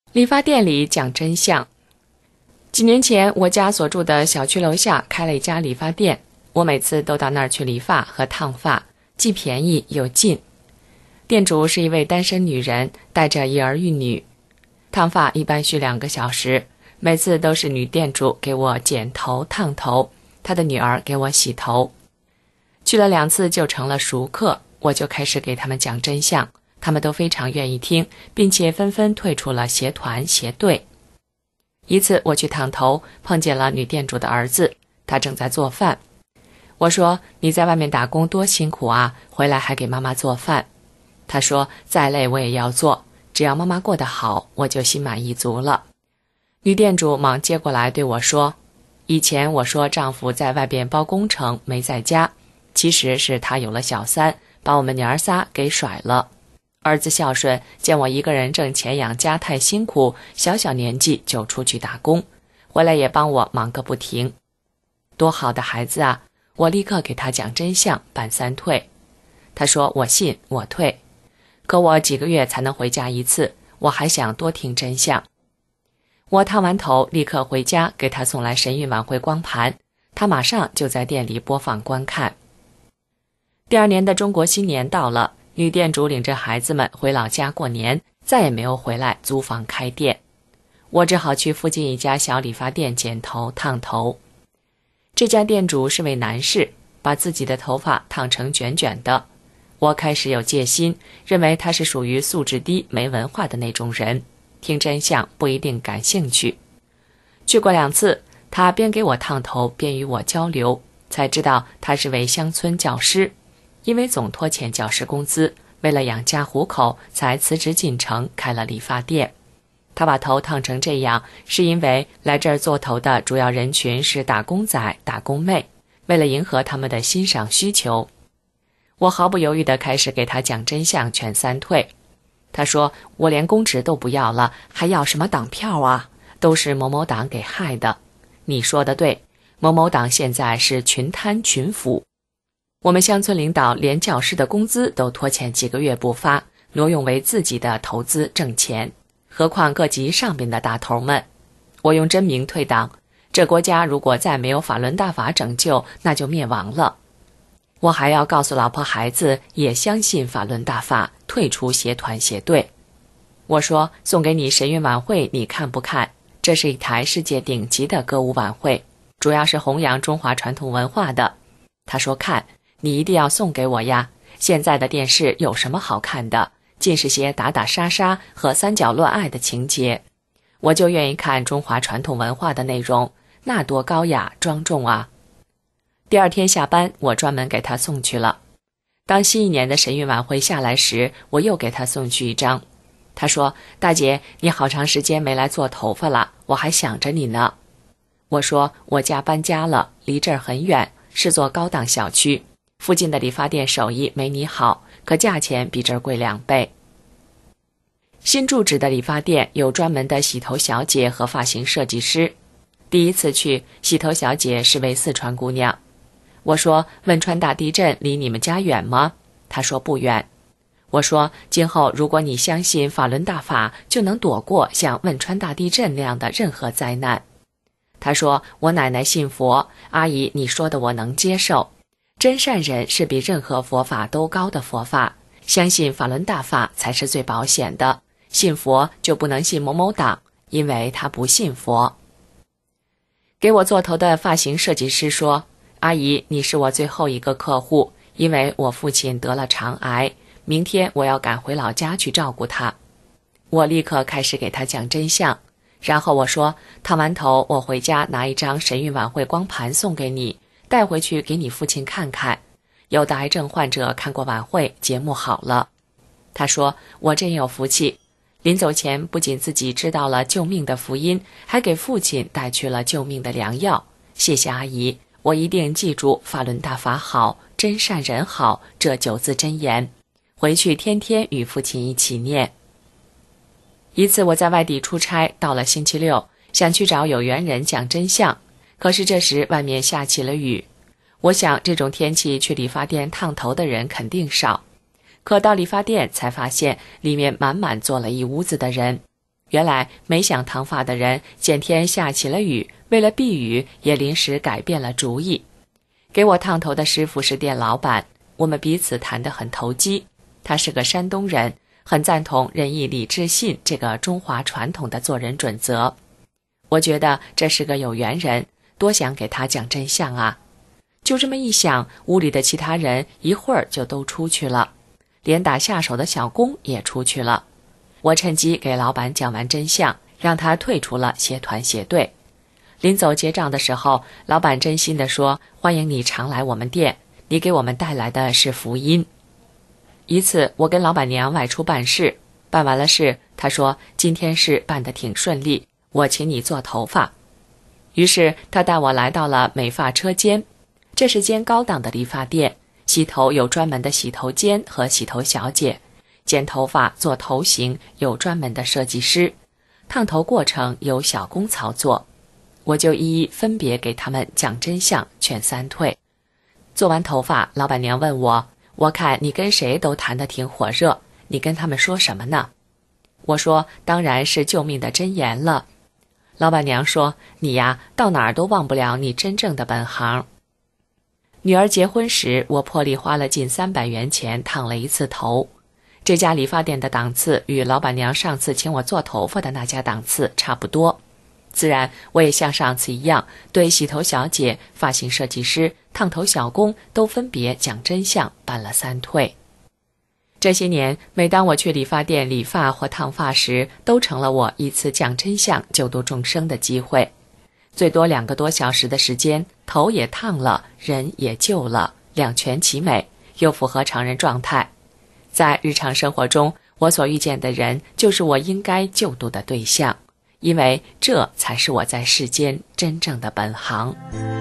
理发店里讲真相。几年前，我家所住的小区楼下开了一家理发店，我每次都到那儿去理发和烫发，既便宜又近。店主是一位单身女人，带着一儿一女。烫发一般需两个小时，每次都是女店主给我剪头烫头，她的女儿给我洗头。去了两次就成了熟客，我就开始给他们讲真相，他们都非常愿意听，并且纷纷退出了协团协队。一次我去烫头，碰见了女店主的儿子，他正在做饭。我说：你在外面打工多辛苦啊，回来还给妈妈做饭。他说：再累我也要做，只要妈妈过得好，我就心满意足了。女店主忙接过来对我说：以前我说丈夫在外边包工程没在家，其实是他有了小三，把我们娘儿仨给甩了。儿子孝顺，见我一个人挣钱养家太辛苦，小小年纪就出去打工，回来也帮我忙个不停。多好的孩子啊！我立刻给他讲真相，办三退。他说我信我退，可我几个月才能回家一次，我还想多听真相。我烫完头立刻回家，给他送来神韵晚会光盘，他马上就在店里播放观看。第二年的中国新年到了，女店主领着孩子们回老家过年，再也没有回来租房开店。我只好去附近一家小理发店剪头烫头。这家店主是位男士，把自己的头发烫成卷卷的。我开始有戒心，认为他是属于素质低没文化的那种人，听真相不一定感兴趣。去过两次，他边给我烫头边与我交流，才知道他是位乡村教师，因为总拖欠教师工资，为了养家糊口才辞职进城开了理发店。他把头烫成这样，是因为来这儿做头的主要人群是打工仔打工妹，为了迎合他们的欣赏需求。我毫不犹豫地开始给他讲真相，劝三退。他说我连公职都不要了，还要什么党票啊，都是某某党给害的。你说的对，某某党现在是群贪群腐，我们乡村领导连教师的工资都拖欠几个月不发，挪用为自己的投资挣钱，何况各级上边的大头们。我用真名退党，这国家如果再没有法轮大法拯救，那就灭亡了。我还要告诉老婆孩子也相信法轮大法，退出协团协队。我说送给你神韵晚会你看不看？这是一台世界顶级的歌舞晚会，主要是弘扬中华传统文化的。他说看，你一定要送给我呀，现在的电视有什么好看的，尽是些打打杀杀和三角恋爱的情节，我就愿意看中华传统文化的内容，那多高雅庄重啊。第二天下班，我专门给他送去了。当新一年的神韵晚会下来时，我又给他送去一张。他说大姐，你好长时间没来做头发了，我还想着你呢。我说我家搬家了，离这儿很远，是座高档小区，附近的理发店手艺没你好，可价钱比这儿贵两倍。新住址的理发店有专门的洗头小姐和发型设计师。第一次去，洗头小姐是位四川姑娘。我说汶川大地震离你们家远吗？她说不远。我说今后如果你相信法轮大法，就能躲过像汶川大地震那样的任何灾难。她说我奶奶信佛，阿姨你说的我能接受，真善忍是比任何佛法都高的佛法，相信法轮大法才是最保险的，信佛就不能信某某党，因为他不信佛。给我做头的发型设计师说，阿姨你是我最后一个客户，因为我父亲得了肠癌，明天我要赶回老家去照顾他。我立刻开始给他讲真相，然后我说烫完头我回家拿一张神韵晚会光盘送给你，带回去给你父亲看看，有的癌症患者看过晚会，节目好了。他说我真有福气，临走前不仅自己知道了救命的福音，还给父亲带去了救命的良药。谢谢阿姨，我一定记住法轮大法好，真善人好这九字真言，回去天天与父亲一起念。一次我在外地出差，到了星期六，想去找有缘人讲真相，可是这时外面下起了雨。我想这种天气去理发店烫头的人肯定少，可到理发店才发现里面满满坐了一屋子的人。 原来没想烫发的人见天下起了雨，为了避雨也临时改变了主意。给我烫头的师傅是店老板，我们彼此谈得很投机。他是个山东人，很赞同仁义礼智信这个中华传统的做人准则。我觉得这是个有缘人，多想给他讲真相啊。就这么一想，屋里的其他人一会儿就都出去了，连打下手的小工也出去了。我趁机给老板讲完真相，让他退出了协团协队。临走结账的时候，老板真心地说，欢迎你常来我们店，你给我们带来的是福音。一次我跟老板娘外出办事，办完了事，她说今天事办得挺顺利，我请你做头发。于是她带我来到了美发车间，这是间高档的理发店，洗头有专门的洗头间和洗头小姐，剪头发做头型有专门的设计师，烫头过程由小工操作。我就一一分别给他们讲真相，劝三退。做完头发，老板娘问我，我看你跟谁都谈得挺火热，你跟他们说什么呢？我说当然是救命的真言了。老板娘说，你呀到哪儿都忘不了你真正的本行。女儿结婚时，我破例花了近三百元钱烫了一次头。这家理发店的档次与老板娘上次请我做头发的那家档次差不多，自然我也像上次一样，对洗头小姐、发型设计师、烫头小工都分别讲真相，办了三退。这些年，每当我去理发店理发或烫发时，都成了我一次讲真相、救度众生的机会。最多两个多小时的时间，头也烫了，人也救了，两全其美，又符合常人状态。在日常生活中，我所遇见的人就是我应该救度的对象，因为这才是我在世间真正的本行。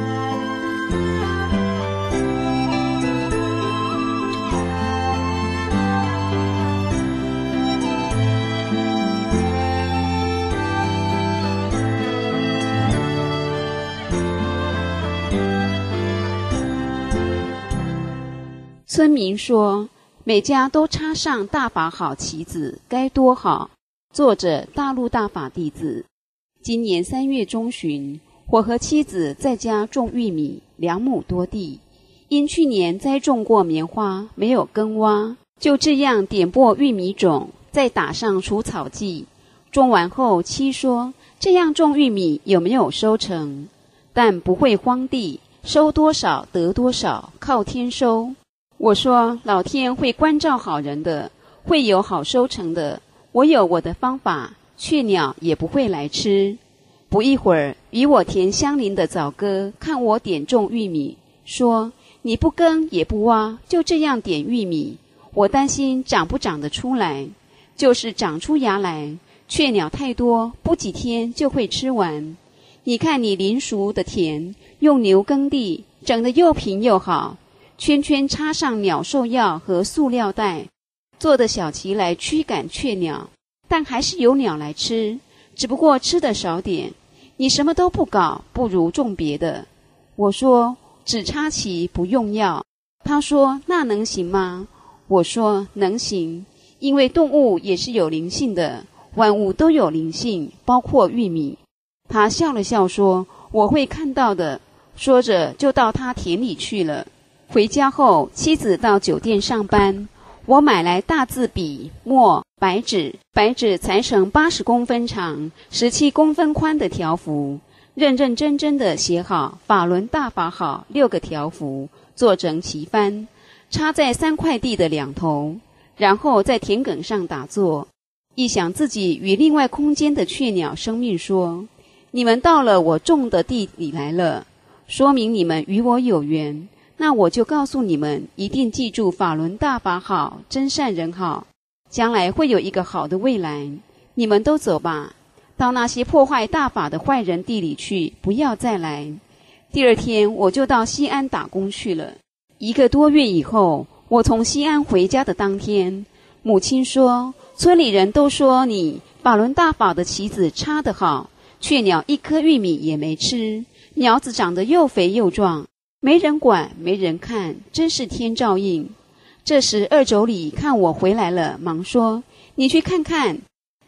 村民说，每家都插上大法好旗子，该多好。作者大陆大法弟子。今年三月中旬，我和妻子在家种玉米，两亩多地。因去年栽种过棉花，没有耕挖，就这样点播玉米种，再打上除草剂。种完后，妻说，这样种玉米有没有收成？但不会荒地，收多少得多少，靠天收。我说，老天会关照好人的，会有好收成的。我有我的方法，雀鸟也不会来吃。不一会儿，与我田相邻的早哥看我点种玉米，说，你不耕也不挖，就这样点玉米，我担心长不长得出来。就是长出芽来，雀鸟太多，不几天就会吃完。你看你邻熟的田，用牛耕地，整得又平又好，圈圈插上鸟兽药和塑料袋，做的小旗来驱赶雀鸟，但还是有鸟来吃，只不过吃的少点。你什么都不搞，不如种别的。我说，只插旗不用药。他说，那能行吗？我说，能行，因为动物也是有灵性的，万物都有灵性，包括玉米。他笑了笑说，我会看到的。说着就到他田里去了。回家后，妻子到酒店上班，我买来大字笔、墨、白纸，白纸裁成八十公分长、十七公分宽的条幅，认认真真的写好“法轮大法好”六个条幅，做成旗幡，插在三块地的两头，然后在田埂上打坐。一想自己与另外空间的雀鸟生命说：“你们到了我种的地里来了，说明你们与我有缘。”那我就告诉你们，一定记住法轮大法好，真善人好，将来会有一个好的未来。你们都走吧，到那些破坏大法的坏人地里去，不要再来。第二天我就到西安打工去了。一个多月以后，我从西安回家的当天，母亲说，村里人都说你法轮大法的旗子插得好，雀鸟一颗玉米也没吃，苗子长得又肥又壮，没人管，没人看，真是天照应。这时二妯娌看我回来了，忙说：“你去看看。”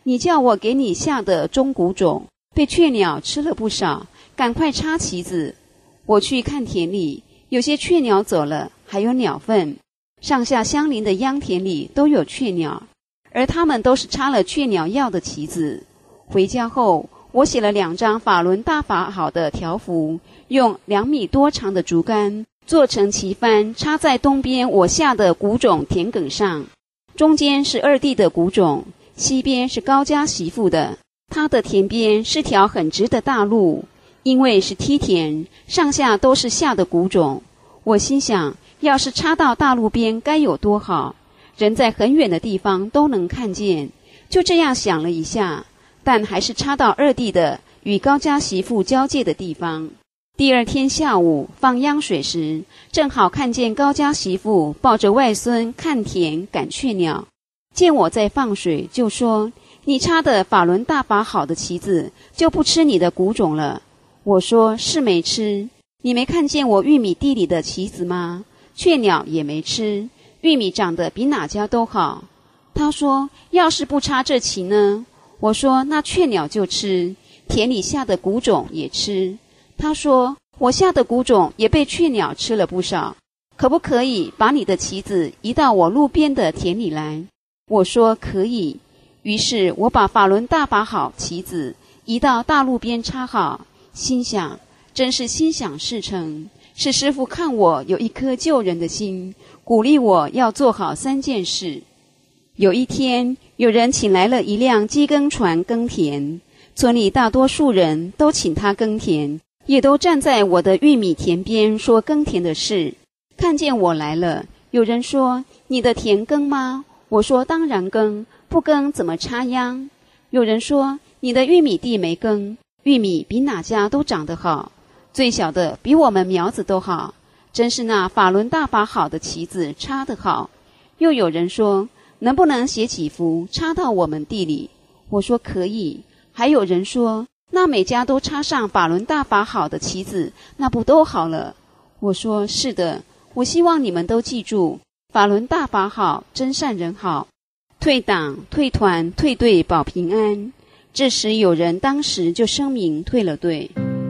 你叫我给你下的中谷种，被雀鸟吃了不少，赶快插旗子。我去看田里，有些雀鸟走了，还有鸟粪，上下相邻的秧田里都有雀鸟，而他们都是插了雀鸟药的旗子。回家后，我写了两张法轮大法好的条幅，用两米多长的竹竿做成旗幡，插在东边我下的谷种田埂上，中间是二弟的谷种，西边是高家媳妇的。他的田边是条很直的大路，因为是梯田，上下都是下的谷种。我心想，要是插到大路边该有多好，人在很远的地方都能看见。就这样想了一下，但还是插到二弟的与高家媳妇交界的地方。第二天下午放秧水时，正好看见高家媳妇抱着外孙看田赶雀鸟，见我在放水，就说：你插的法轮大法好的旗子就不吃你的谷种了。我说是没吃，你没看见我玉米地里的旗子吗？雀鸟也没吃，玉米长得比哪家都好。他说要是不插这旗呢？我说那雀鸟就吃，田里下的谷种也吃。他说我下的谷种也被雀鸟吃了不少，可不可以把你的旗子移到我路边的田里来？我说可以。于是我把法轮大法好旗子移到大路边插好，心想真是心想事成，是师父看我有一颗救人的心，鼓励我要做好三件事。有一天，有人请来了一辆机耕船耕田，村里大多数人都请他耕田，也都站在我的玉米田边说耕田的事。看见我来了，有人说你的田耕吗？我说当然耕，不耕怎么插秧？有人说你的玉米地没耕，玉米比哪家都长得好，最小的比我们苗子都好，真是那法轮大法好的旗子插得好。又有人说能不能写几幅插到我们地里？我说可以。还有人说那每家都插上法轮大法好的旗子，那不都好了？我说是的，我希望你们都记住，法轮大法好，真善人好，退党退团退队保平安。这时有人当时就声明退了队。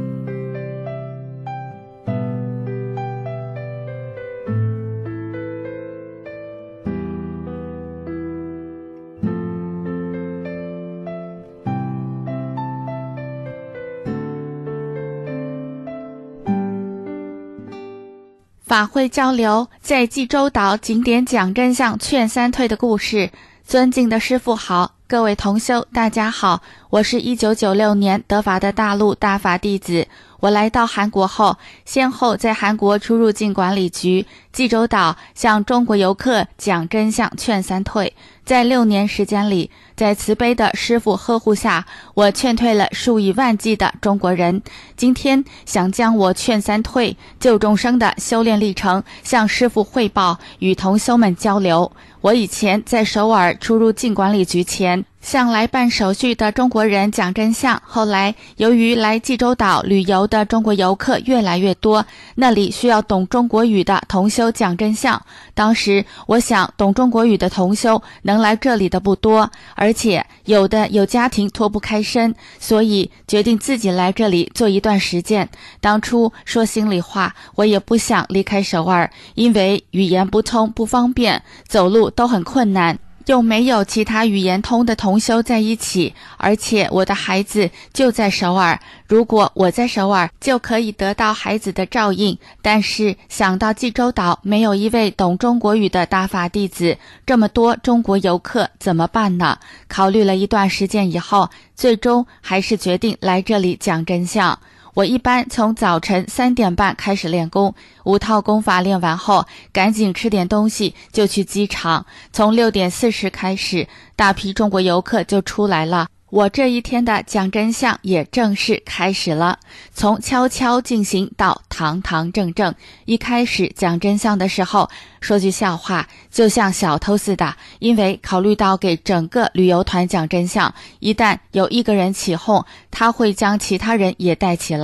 法会交流在济州岛景点讲真相劝三退的故事。尊敬的师父好，各位同修大家好，我是一九九六年得法的大陆大法弟子。我来到韩国后，先后在韩国出入境管理局、济州岛向中国游客讲真相劝三退。在六年时间里，在慈悲的师父呵护下，我劝退了数以万计的中国人。今天想将我劝三退救众生的修炼历程向师父汇报，与同修们交流。我以前在首尔出入境管理局前向来办手续的中国人讲真相，后来由于来济州岛旅游的中国游客越来越多，那里需要懂中国语的同修讲真相。当时我想懂中国语的同修能来这里的不多，而且有的有家庭脱不开身，所以决定自己来这里做一段实践。当初说心里话，我也不想离开首尔，因为语言不通不方便，走路都很困难，又没有其他语言通的同修在一起，而且我的孩子就在首尔，如果我在首尔就可以得到孩子的照应。但是想到济州岛没有一位懂中国语的大法弟子，这么多中国游客怎么办呢？考虑了一段时间以后，最终还是决定来这里讲真相。我一般从早晨三点半开始练功，五套功法练完后，赶紧吃点东西就去机场。从六点四十开始，大批中国游客就出来了。我这一天的讲真相也正式开始了，从悄悄进行到堂堂正正。一开始讲真相的时候，说句笑话，就像小偷似的，因为考虑到给整个旅游团讲真相，一旦有一个人起哄，他会将其他人也带起来。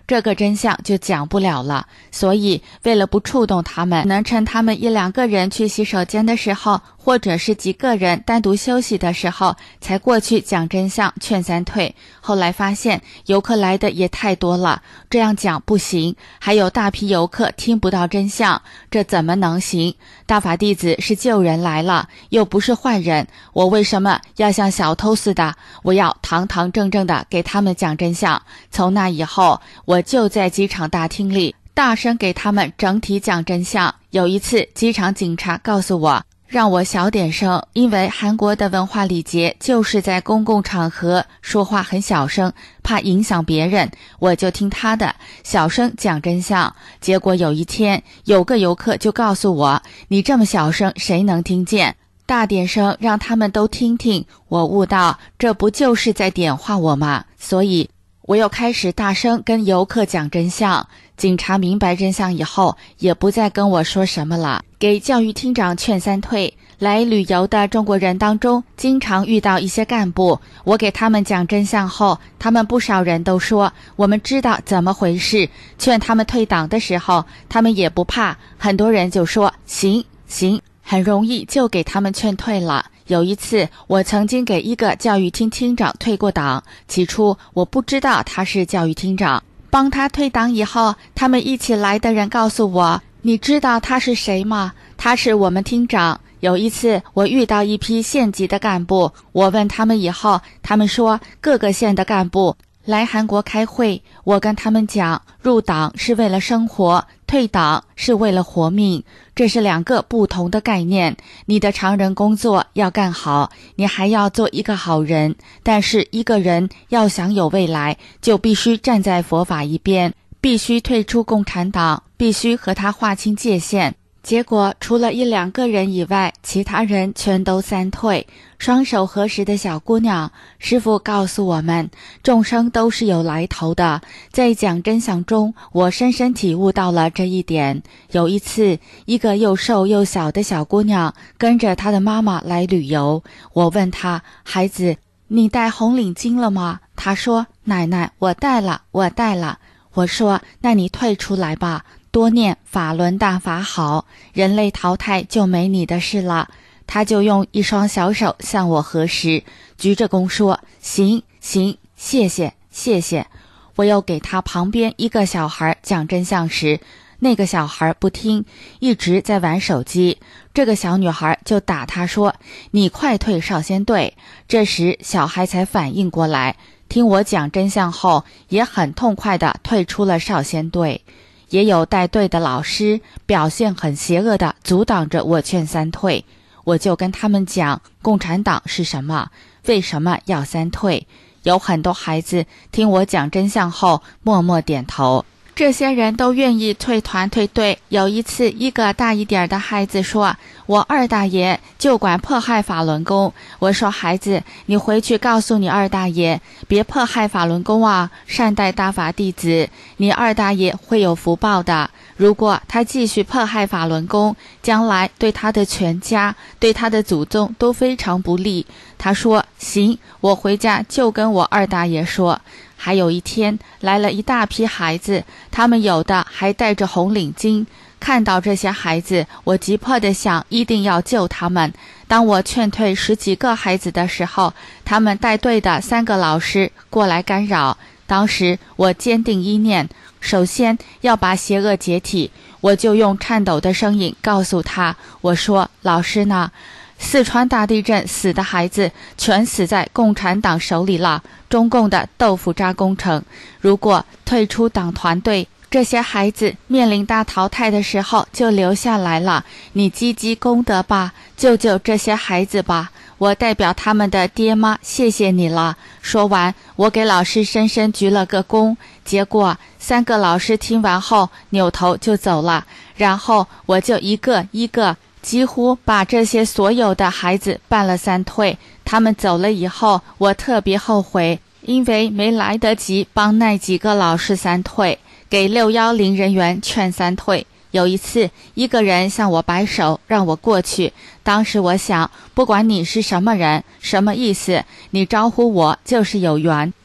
这个真相就讲不了了。所以为了不触动他们，能趁他们一两个人去洗手间的时候，或者是几个人单独休息的时候，才过去讲真相劝三退。后来发现游客来的也太多了，这样讲不行，还有大批游客听不到真相，这怎么能行？大法弟子是救人来了，又不是坏人，我为什么要像小偷似的？我要堂堂正正的给他们讲真相。从那以后，我就在机场大厅里大声给他们整体讲真相。有一次，机场警察告诉我，让我小点声，因为韩国的文化礼节就是在公共场合说话很小声，怕影响别人，我就听他的，小声讲真相。结果有一天，有个游客就告诉我，你这么小声谁能听见？大点声让他们都听听。我悟到，这不就是在点化我吗？所以我又开始大声跟游客讲真相。警察明白真相以后，也不再跟我说什么了。给教育厅长劝三退。来旅游的中国人当中，经常遇到一些干部，我给他们讲真相后，他们不少人都说我们知道怎么回事。劝他们退党的时候，他们也不怕，很多人就说行行，很容易就给他们劝退了。有一次，我曾经给一个教育厅厅长退过党，起初我不知道他是教育厅长，帮他退党以后，他们一起来的人告诉我，你知道他是谁吗？他是我们厅长。有一次，我遇到一批县级的干部，我问他们以后，他们说各个县的干部来韩国开会，我跟他们讲，入党是为了生活，退党是为了活命，这是两个不同的概念。你的常人工作要干好，你还要做一个好人，但是一个人要想有未来，就必须站在佛法一边，必须退出共产党，必须和他划清界限。结果除了一两个人以外，其他人全都三退。双手合十的小姑娘，师父告诉我们，众生都是有来头的。在讲真相中，我深深体悟到了这一点。有一次，一个又瘦又小的小姑娘跟着她的妈妈来旅游，我问她，孩子，你戴红领巾了吗？她说，奶奶，我戴了，我戴了。我说，那你退出来吧，多念法轮大法好，人类淘汰就没你的事了。他就用一双小手向我合十，鞠着躬说，行行，谢谢谢谢。我又给他旁边一个小孩讲真相时，那个小孩不听，一直在玩手机。这个小女孩就打他说，你快退少先队。这时小孩才反应过来，听我讲真相后，也很痛快地退出了少先队。也有带队的老师表现很邪恶地阻挡着我劝三退，我就跟他们讲共产党是什么，为什么要三退。有很多孩子听我讲真相后默默点头，这些人都愿意退团退队。有一次，一个大一点的孩子说，我二大爷就管迫害法轮功。我说，孩子，你回去告诉你二大爷，别迫害法轮功啊，善待大法弟子，你二大爷会有福报的。如果他继续迫害法轮功，将来对他的全家，对他的祖宗都非常不利。他说，行，我回家就跟我二大爷说。还有一天，来了一大批孩子，他们有的还戴着红领巾。看到这些孩子，我急迫地想，一定要救他们。当我劝退十几个孩子的时候，他们带队的三个老师过来干扰。当时我坚定一念，首先要把邪恶解体。我就用颤抖的声音告诉他，我说，老师呢？四川大地震死的孩子全死在共产党手里了，中共的豆腐渣工程。如果退出党团队，这些孩子面临大淘汰的时候就留下来了。你积积功德吧，救救这些孩子吧。我代表他们的爹妈谢谢你了。说完，我给老师深深鞠了个躬。结果三个老师听完后扭头就走了，然后我就一个一个几乎把这些所有的孩子办了三退。他们走了以后，我特别后悔，因为没来得及帮那几个老师三退，给六一零人员劝三退。有一次，一个人向我摆手让我过去，当时我想，不管你是什么人，什么意思，你招呼我就是有缘。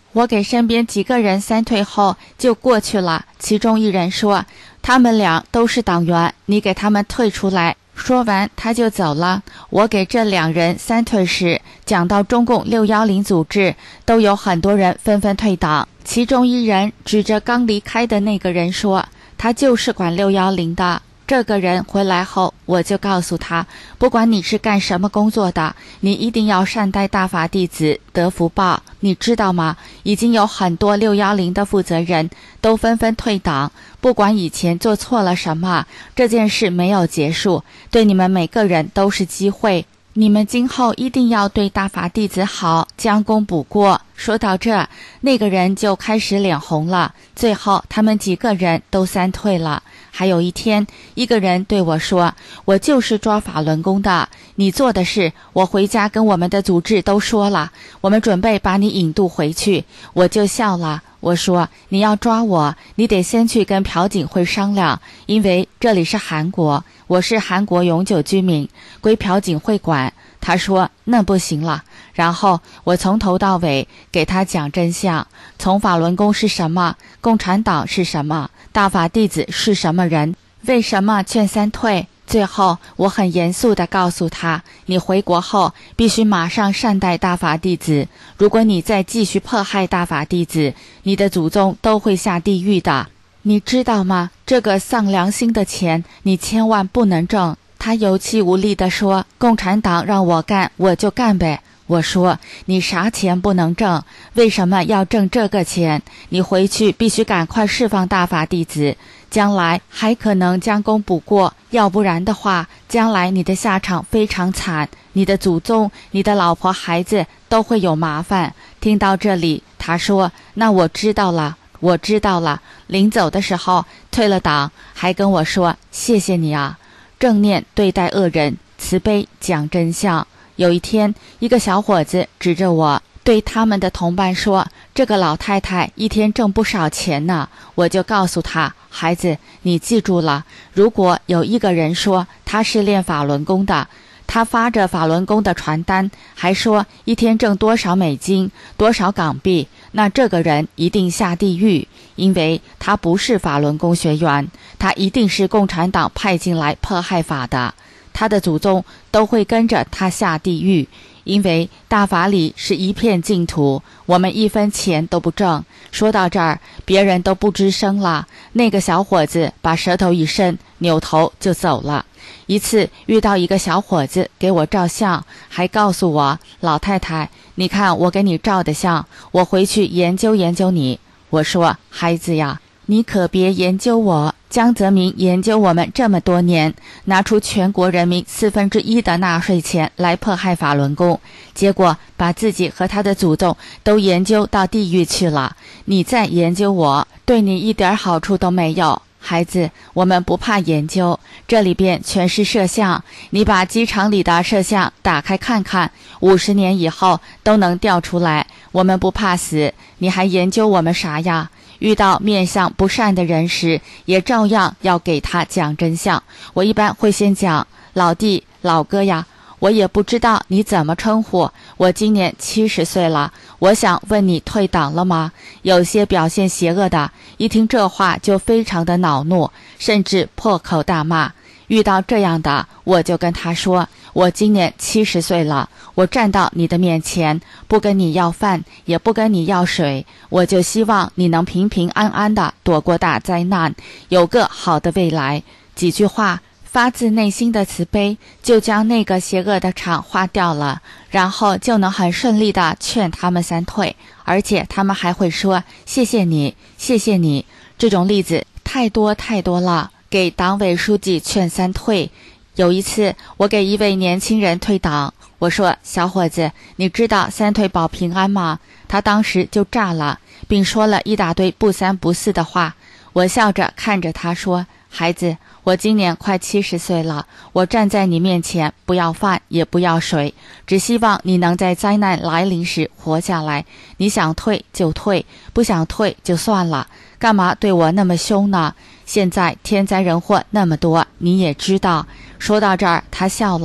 我给身边几个人三退后就过去了，其中一人说，他们俩都是党员，你给他们退出来。说完他就走了。我给这两人三退时，讲到中共六一零组织，都有很多人纷纷退党。其中一人指着刚离开的那个人说，他就是管六一零的。这个人回来后，我就告诉他，不管你是干什么工作的，你一定要善待大法弟子，得福报。你知道吗？已经有很多六一零的负责人都纷纷退党，不管以前做错了什么，这件事没有结束，对你们每个人都是机会。你们今后一定要对大法弟子好，将功补过。说到这，那个人就开始脸红了。最后他们几个人都三退了。还有一天，一个人对我说，我就是抓法轮功的，你做的事我回家跟我们的组织都说了，我们准备把你引渡回去。我就笑了，我说，你要抓我，你得先去跟朴槿惠商量，因为这里是韩国，我是韩国永久居民，归朴槿惠管。他说那不行了。然后我从头到尾给他讲真相，从法轮功是什么，共产党是什么，大法弟子是什么人，为什么劝三退。最后我很严肃地告诉他，你回国后必须马上善待大法弟子，如果你再继续迫害大法弟子，你的祖宗都会下地狱的，你知道吗？这个丧良心的钱你千万不能挣。他有气无力地说，共产党让我干我就干呗。我说，你啥钱不能挣？为什么要挣这个钱？你回去必须赶快释放大法弟子，将来还可能将功补过，要不然的话，将来你的下场非常惨，你的祖宗、你的老婆孩子都会有麻烦。听到这里，他说，那我知道了，我知道了。临走的时候退了党，还跟我说，谢谢你啊，正念对待恶人，慈悲讲真相。有一天，一个小伙子指着我对他们的同伴说，这个老太太一天挣不少钱呢。我就告诉他，孩子，你记住了，如果有一个人说他是练法轮功的，他发着法轮功的传单，还说一天挣多少美金多少港币，那这个人一定下地狱，因为他不是法轮功学员，他一定是共产党派进来迫害法的，他的祖宗都会跟着他下地狱。因为大法里是一片净土，我们一分钱都不挣。说到这儿，别人都不吱声了。那个小伙子把舌头一伸，扭头就走了。一次遇到一个小伙子给我照相，还告诉我，老太太，你看我给你照的相，我回去研究研究你。我说，孩子呀，你可别研究我，江泽民研究我们这么多年，拿出全国人民四分之一的纳税钱来迫害法轮功，结果把自己和他的祖宗都研究到地狱去了。你再研究我，对你一点好处都没有。孩子，我们不怕研究，这里边全是摄像，你把机场里的摄像打开看看，五十年以后都能调出来。我们不怕死，你还研究我们啥呀？遇到面相不善的人时，也照样要给他讲真相。我一般会先讲，老弟老哥呀，我也不知道你怎么称呼，我今年七十岁了，我想问你退党了吗？有些表现邪恶的，一听这话就非常的恼怒，甚至破口大骂。遇到这样的，我就跟他说，我今年七十岁了，我站到你的面前，不跟你要饭，也不跟你要水，我就希望你能平平安安的躲过大灾难，有个好的未来。几句话发自内心的慈悲，就将那个邪恶的场化掉了，然后就能很顺利的劝他们三退，而且他们还会说谢谢你，谢谢你。这种例子太多太多了，给党委书记劝三退。有一次我给一位年轻人退党，我说，小伙子，你知道三退保平安吗？他当时就炸了，并说了一大堆不三不四的话。我笑着看着他说，孩子，我今年快七十岁了，我站在你面前，不要饭也不要水，只希望你能在灾难来临时活下来。你想退就退，不想退就算了，干嘛对我那么凶呢？现在天灾人祸那么多，你也知道。说到这儿，他笑了。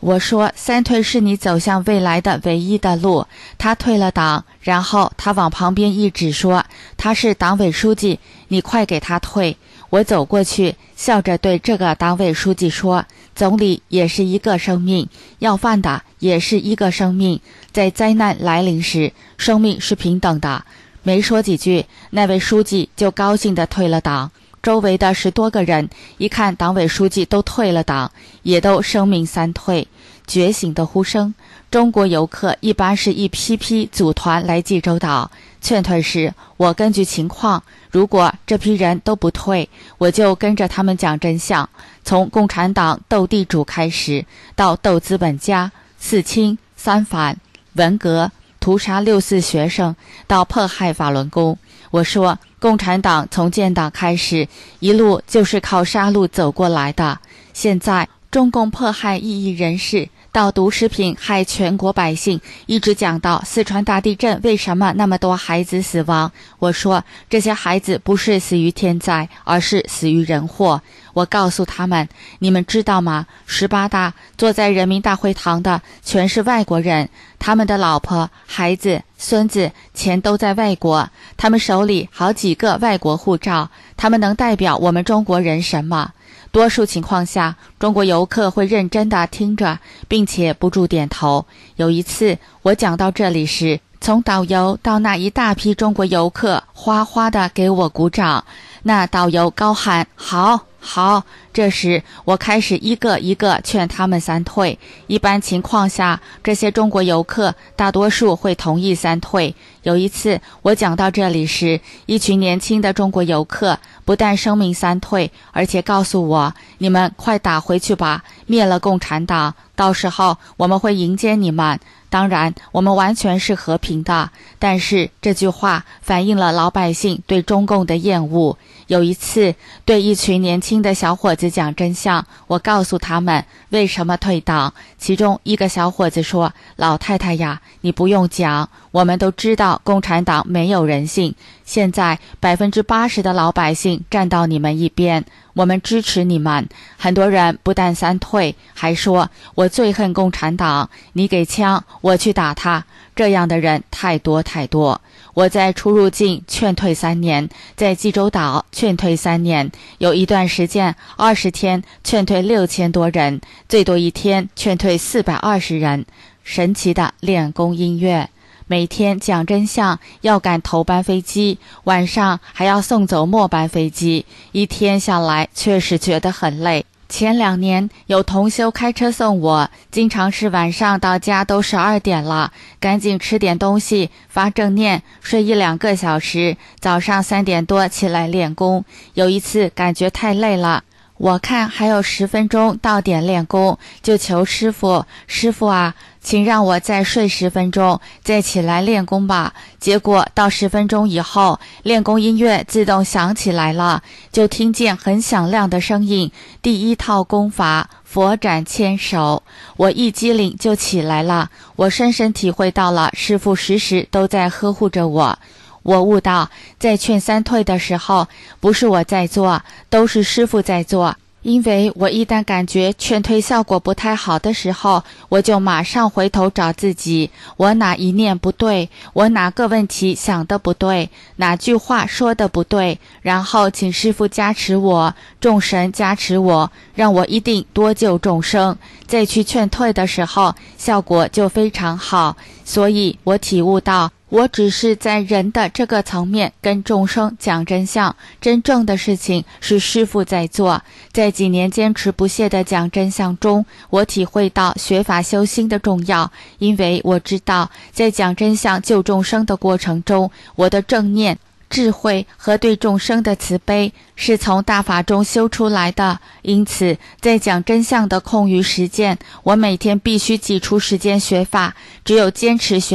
我说三退是你走向未来的唯一的路。他退了党，然后他往旁边一指说，他是党委书记，你快给他退。我走过去，笑着对这个党委书记说，总理也是一个生命，要饭的也是一个生命，在灾难来临时，生命是平等的。没说几句，那位书记就高兴地退了党。周围的十多个人一看党委书记都退了党，也都声明三退。觉醒的呼声，中国游客一般是一批批组团来济州岛，劝退时我根据情况，如果这批人都不退，我就跟着他们讲真相，从共产党斗地主开始，到斗资本家、四清、三反、文革、屠杀六四学生，到迫害法轮功。我说共产党从建党开始，一路就是靠杀戮走过来的。现在中共迫害异议人士，到毒食品害全国百姓，一直讲到四川大地震为什么那么多孩子死亡。我说这些孩子不是死于天灾，而是死于人祸。我告诉他们，你们知道吗？十八大坐在人民大会堂的全是外国人，他们的老婆、孩子、孙子钱都在外国，他们手里好几个外国护照，他们能代表我们中国人什么？多数情况下，中国游客会认真地听着，并且不住点头。有一次我讲到这里时，从导游到那一大批中国游客哗哗地给我鼓掌，那导游高喊好好，这时我开始一个一个劝他们三退。一般情况下，这些中国游客大多数会同意三退。有一次我讲到这里时，一群年轻的中国游客不但声明三退，而且告诉我，你们快打回去吧，灭了共产党，到时候我们会迎接你们。当然我们完全是和平的，但是这句话反映了老百姓对中共的厌恶。有一次对一群年轻的小伙子讲真相，我告诉他们为什么退党。其中一个小伙子说，老太太呀，你不用讲，我们都知道共产党没有人性，现在百分之八十的老百姓站到你们一边，我们支持你们。很多人不但三退，还说我最恨共产党，你给枪我去打他，这样的人太多太多。我在出入境劝退三年，在济州岛劝退三年，有一段时间二十天劝退六千多人，最多一天劝退四百二十人。神奇的练功音乐，每天讲真相要赶头班飞机，晚上还要送走末班飞机，一天下来确实觉得很累。前两年有同修开车送我，经常是晚上到家都十二点了，赶紧吃点东西，发正念，睡一两个小时，早上三点多起来练功。有一次感觉太累了，我看还有十分钟到点练功，就求师父，师父啊，请让我再睡十分钟，再起来练功吧。结果到十分钟以后，练功音乐自动响起来了，就听见很响亮的声音，第一套功法佛展千手。我一激灵就起来了，我深深体会到了师父时时都在呵护着我。我悟到，在劝三退的时候，不是我在做，都是师父在做。因为我一旦感觉劝退效果不太好的时候，我就马上回头找自己，我哪一念不对，我哪个问题想的不对，哪句话说的不对，然后请师父加持我，众神加持我，让我一定多救众生，再去劝退的时候效果就非常好。所以我体悟到，我只是在人的这个层面跟众生讲真相，真正的事情是师父在做。在几年坚持不懈的讲真相中，我体会到学法修心的重要，因为我知道在讲真相救众生的过程中，我的正念、智慧和对众生的慈悲是从大法中修出来的。因此在讲真相的空余时间，我每天必须挤出时间学法，只有坚持学法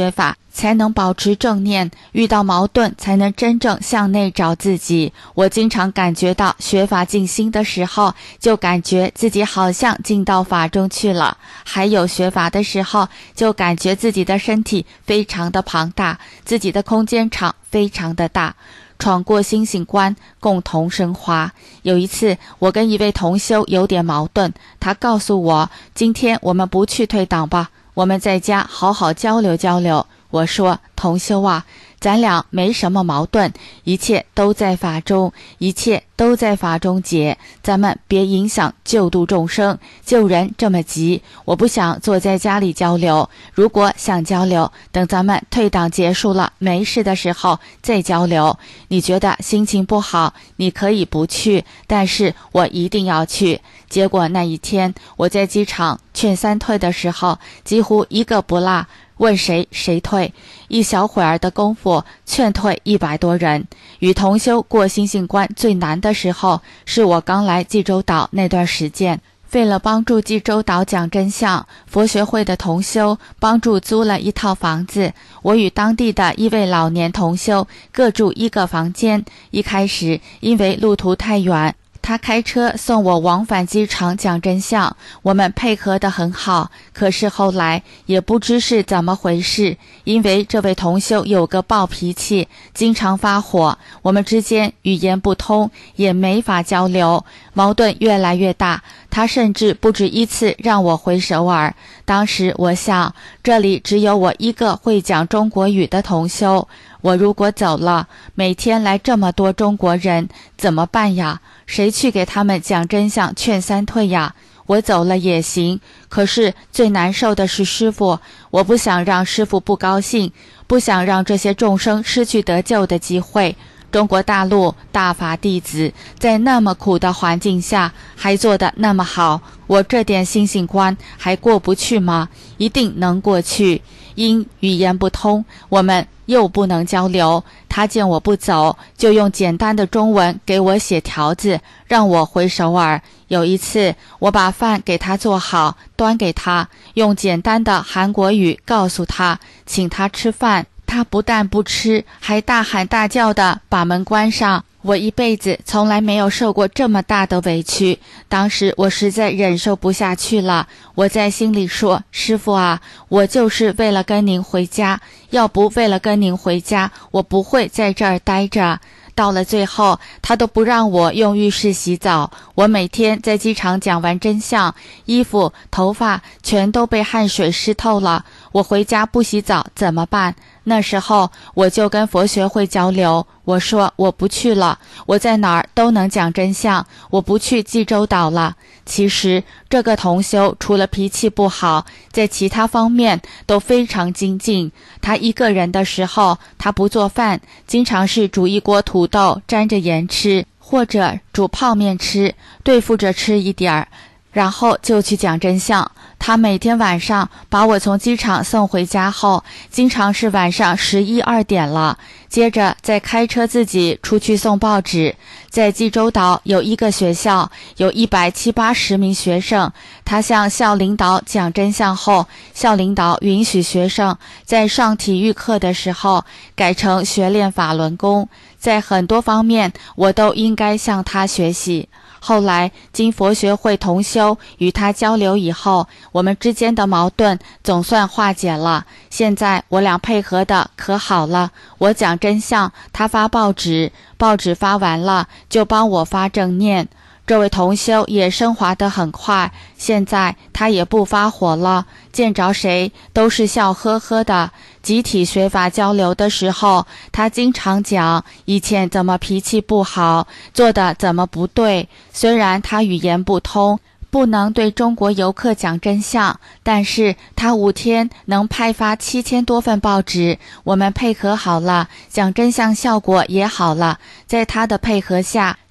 才能保持正念，遇到矛盾才能真正向内找自己。我经常感觉到学法静心的时候，就感觉自己好像进到法中去了，还有学法的时候，就感觉自己的身体非常的庞大，自己的空间场非常的大，闯过星星关，共同升华。有一次我跟一位同修有点矛盾，他告诉我，今天我们不去退档吧，我们在家好好交流交流。我说，同修啊，咱俩没什么矛盾，一切都在法中，一切都在法中解，咱们别影响救度众生，救人这么急，我不想坐在家里交流，如果想交流，等咱们退档结束了没事的时候再交流。你觉得心情不好，你可以不去，但是我一定要去。结果那一天我在机场劝三退的时候，几乎一个不落，问谁谁退，一小会儿的功夫劝退一百多人。与同修过星星关最难的时候，是我刚来济州岛那段时间，为了帮助济州岛讲真相，佛学会的同修帮助租了一套房子，我与当地的一位老年同修各住一个房间。一开始因为路途太远，他开车送我往返机场讲真相，我们配合得很好。可是后来也不知是怎么回事，因为这位同修有个暴脾气，经常发火，我们之间语言不通，也没法交流，矛盾越来越大。他甚至不止一次让我回首尔。当时我想，这里只有我一个会讲中国语的同修，我如果走了，每天来这么多中国人，怎么办呀？谁去给他们讲真相劝三退呀？我走了也行，可是最难受的是师父，我不想让师父不高兴，不想让这些众生失去得救的机会。中国大陆大法弟子在那么苦的环境下还做得那么好，我这点星星关还过不去吗？一定能过去。因语言不通，我们又不能交流，他见我不走，就用简单的中文给我写条子，让我回首尔。有一次我把饭给他做好，端给他，用简单的韩国语告诉他，请他吃饭，他不但不吃，还大喊大叫的把门关上。我一辈子从来没有受过这么大的委屈，当时我实在忍受不下去了。我在心里说，师父啊，我就是为了跟您回家，要不为了跟您回家，我不会在这儿待着。到了最后，他都不让我用浴室洗澡，我每天在机场讲完真相，衣服头发全都被汗水湿透了，我回家不洗澡怎么办？那时候我就跟佛学会交流，我说我不去了，我在哪儿都能讲真相，我不去济州岛了。其实这个同修除了脾气不好，在其他方面都非常精进。他一个人的时候，他不做饭，经常是煮一锅土豆沾着盐吃，或者煮泡面吃，对付着吃一点儿，然后就去讲真相。他每天晚上把我从机场送回家后，经常是晚上十一二点了，接着再开车自己出去送报纸。在济州岛有一个学校，有一百七八十名学生，他向校领导讲真相后，校领导允许学生在上体育课的时候改成学练法轮功。在很多方面我都应该向他学习。后来经佛学会同修与他交流以后，我们之间的矛盾总算化解了。现在我俩配合的可好了，我讲真相，他发报纸，报纸发完了就帮我发正念。这位同修也升华得很快，现在他也不发火了，见着谁都是笑呵呵的。集体学法交流的时候，他经常讲以前怎么脾气不好，做的怎么不对。虽然他语言不通，不能对中国游客讲真相，但是他五天能派发七千多份报纸，我们配合好了，讲真相效果也好了。在他的配合下，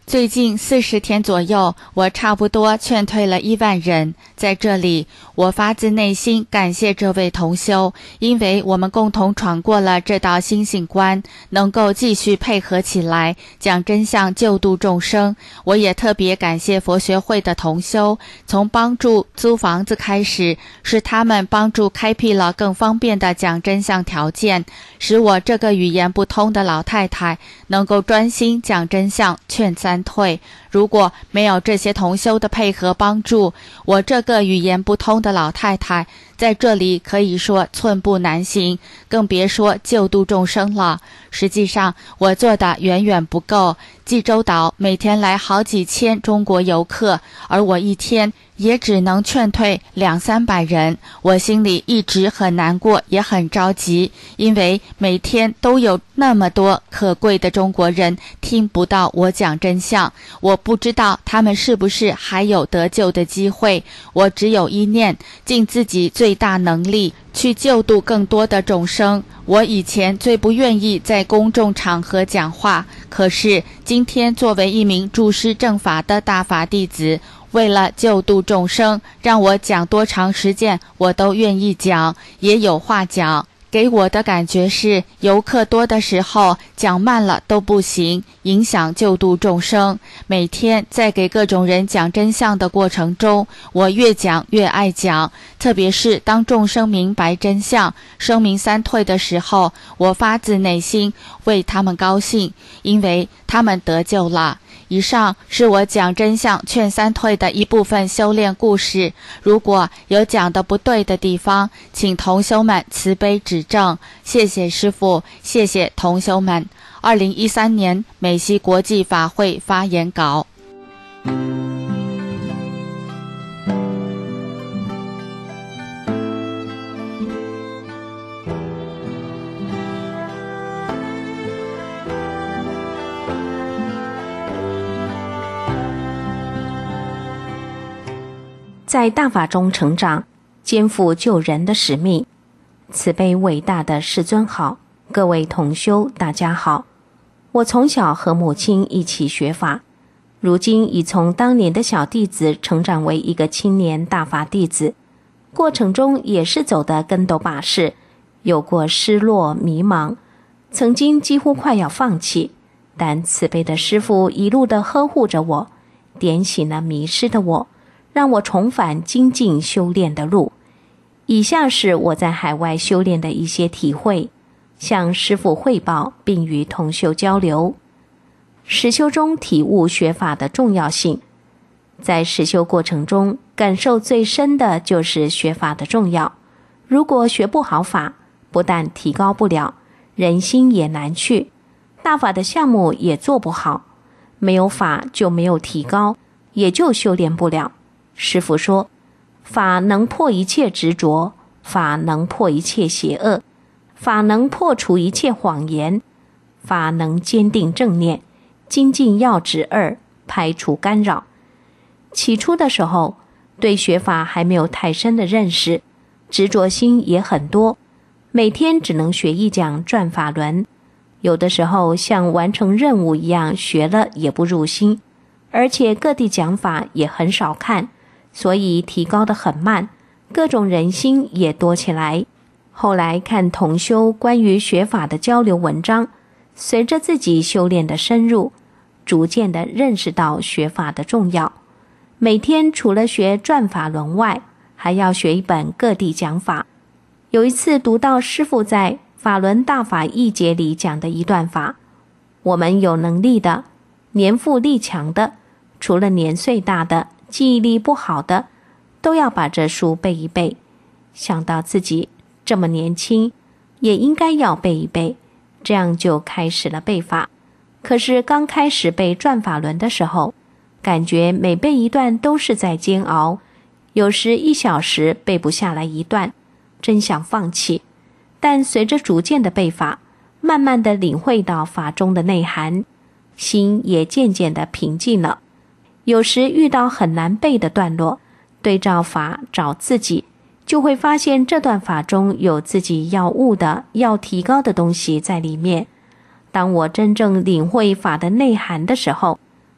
最近四十天左右，我差不多劝退了一万人。在这里，我发自内心感谢这位同修，因为我们共同闯过了这道星星关，能够继续配合起来，讲真相救度众生。我也特别感谢佛学会的同修，从帮助租房子开始，是他们帮助开辟了更方便的讲真相条件，使我这个语言不通的老太太能够专心讲真相，劝三退。如果没有这些同修的配合帮助，我这个语言不通的老太太在这里可以说寸步难行，更别说救度众生了。实际上我做的远远不够，济州岛每天来好几千中国游客，而我一天也只能劝退两三百人。我心里一直很难过，也很着急，因为每天都有那么多可贵的中国人听不到我讲真相，我不知道他们是不是还有得救的机会。我只有一念，尽自己最大能力去救度更多的众生。我以前最不愿意在公众场合讲话，可是今天作为一名注释正法的大法弟子，为了救度众生，让我讲多长时间我都愿意讲，也有话讲。给我的感觉是，游客多的时候讲慢了都不行，影响救度众生。每天在给各种人讲真相的过程中，我越讲越爱讲，特别是当众生明白真相，声明三退的时候，我发自内心为他们高兴，因为他们得救了。以上是我讲真相劝三退的一部分修炼故事，如果有讲的不对的地方，请同修们慈悲指正。谢谢师父，谢谢同修们。二零一三年美西国际法会发言稿。 在大法中成长，肩负救人的使命。慈悲伟大的世尊好，各位同修大家好。我从小和母亲一起学法，如今已从当年的小弟子成长为一个青年大法弟子，过程中也是走得跟斗把式，有过失落迷茫，曾经几乎快要放弃，但慈悲的师父一路地呵护着我，点醒了迷失的我，让我重返精进修炼的路。以下是我在海外修炼的一些体会，向师父汇报并与同修交流。实修中体悟学法的重要性，在实修过程中感受最深的就是学法的重要。如果学不好法，不但提高不了，人心也难去，大法的项目也做不好。没有法就没有提高，也就修炼不了。师父说，法能破一切执着，法能破一切邪恶，法能破除一切谎言，法能坚定正念，精进要旨二，排除干扰。起初的时候，对学法还没有太深的认识，执着心也很多，每天只能学一讲转法轮，有的时候像完成任务一样学了也不入心，而且各地讲法也很少看，所以提高得很慢，各种人心也多起来。后来看同修关于学法的交流文章，随着自己修炼的深入，逐渐地认识到学法的重要。每天除了学转法轮外，还要学一本各地讲法。有一次读到师父在《法轮大法义解》里讲的一段法，我们有能力的，年富力强的，除了年岁大的，记忆力不好的，都要把这书背一背。想到自己这么年轻，也应该要背一背，这样就开始了背法。可是刚开始背转法轮的时候，感觉每背一段都是在煎熬，有时一小时背不下来一段，真想放弃。但随着逐渐的背法，慢慢的领会到法中的内涵，心也渐渐的平静了。有时遇到很难背的段落，对照法找自己，就会发现这段法中有自己要悟的、要提高的东西在里面。当我真正领会法的内涵的时候，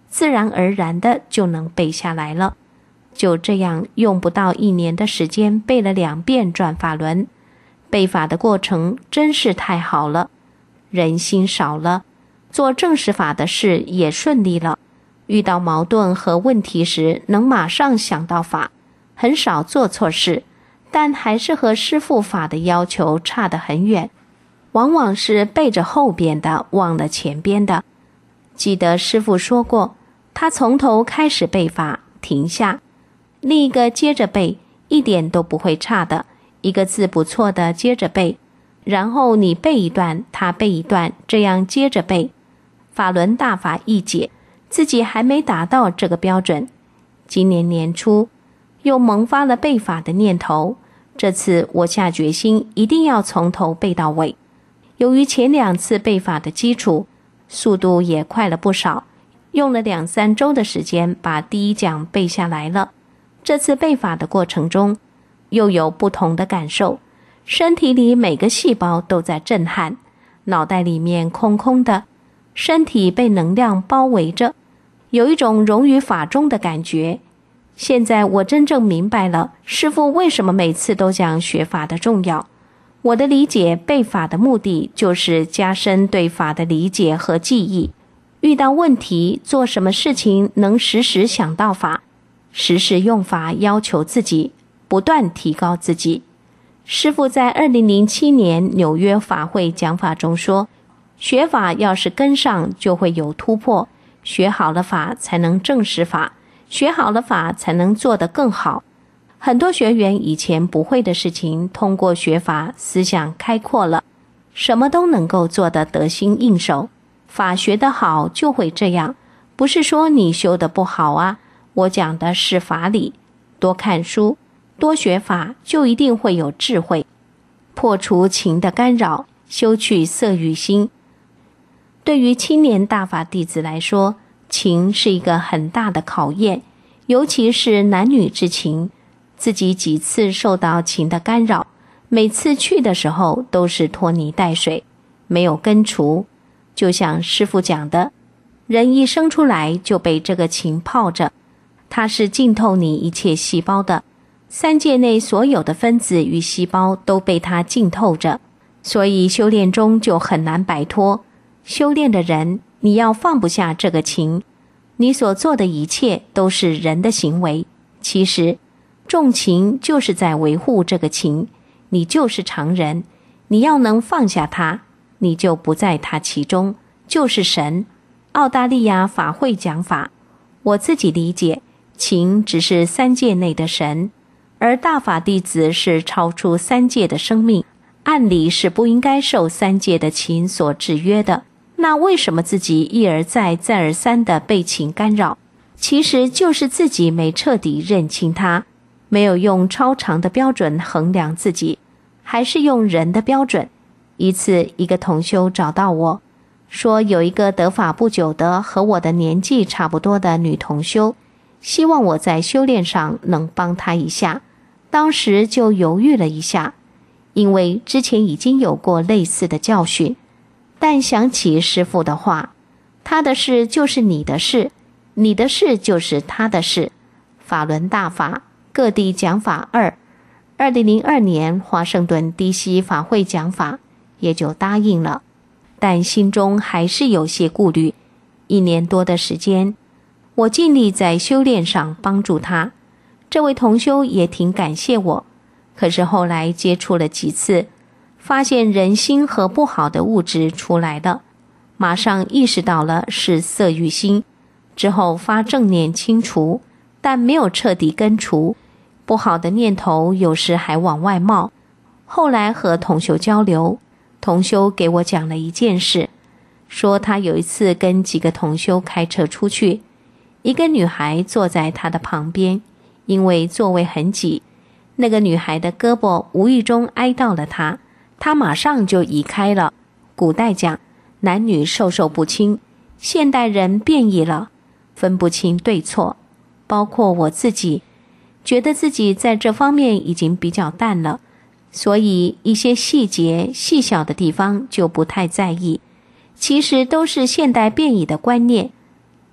自然而然的就能背下来了。就这样用不到一年的时间背了两遍转法轮，背法的过程真是太好了，人心少了，做正实法的事也顺利了，遇到矛盾和问题时能马上想到法，很少做错事，但还是和师父法的要求差得很远，往往是背着后边的忘了前边的。记得师父说过，他从头开始背法，停下，另一个接着背，一点都不会差的，一个字不错的接着背，然后你背一段，他背一段，这样接着背。法轮大法一解，自己还没达到这个标准。今年年初又萌发了背法的念头，这次我下决心一定要从头背到尾。由于前两次背法的基础，速度也快了不少，用了两三周的时间把第一讲背下来了。这次背法的过程中，又有不同的感受，身体里每个细胞都在震撼，脑袋里面空空的，身体被能量包围着，有一种融于法中的感觉。现在我真正明白了师父为什么每次都讲学法的重要。我的理解，背法的目的就是加深对法的理解和记忆，遇到问题做什么事情能时时想到法，时时用法要求自己，不断提高自己。师父在二零零七年纽约法会讲法中说，学法要是跟上就会有突破，学好了法才能证实法，学好了法才能做得更好。很多学员以前不会的事情，通过学法思想开阔了，什么都能够做得得心应手。法学得好就会这样，不是说你修得不好啊，我讲的是法理，多看书，多学法，就一定会有智慧，破除情的干扰，修去色欲心。对于青年大法弟子来说，情是一个很大的考验，尤其是男女之情，自己几次受到情的干扰，每次去的时候都是拖泥带水，没有根除。就像师父讲的，人一生出来就被这个情泡着，它是浸透你一切细胞的，三界内所有的分子与细胞都被它浸透着，所以修炼中就很难摆脱。修炼的人，你要放不下这个情，你所做的一切都是人的行为，其实重情就是在维护这个情，你就是常人，你要能放下它，你就不在它其中，就是神。澳大利亚法会讲法，我自己理解，情只是三界内的神，而大法弟子是超出三界的生命，按理是不应该受三界的情所制约的，那为什么自己一而再再而三地被情干扰？其实就是自己没彻底认清它，没有用超常的标准衡量自己，还是用人的标准。一次一个同修找到我，说有一个得法不久的和我的年纪差不多的女同修，希望我在修炼上能帮她一下。当时就犹豫了一下，因为之前已经有过类似的教训，但想起师父的话，他的事就是你的事，你的事就是他的事。法轮大法各地讲法二，二零零二年华盛顿 D C 法会讲法，也就答应了，但心中还是有些顾虑。一年多的时间，我尽力在修炼上帮助他，这位同修也挺感谢我。可是后来接触了几次，发现人心和不好的物质出来了，马上意识到了是色欲心，之后发正念清除，但没有彻底根除，不好的念头有时还往外冒。后来和同修交流，同修给我讲了一件事，说他有一次跟几个同修开车出去，一个女孩坐在他的旁边，因为座位很挤，那个女孩的胳膊无意中挨到了他，他马上就移开了。古代讲男女授受不亲，现代人变异了，分不清对错，包括我自己，觉得自己在这方面已经比较淡了，所以一些细节细小的地方就不太在意，其实都是现代变异的观念。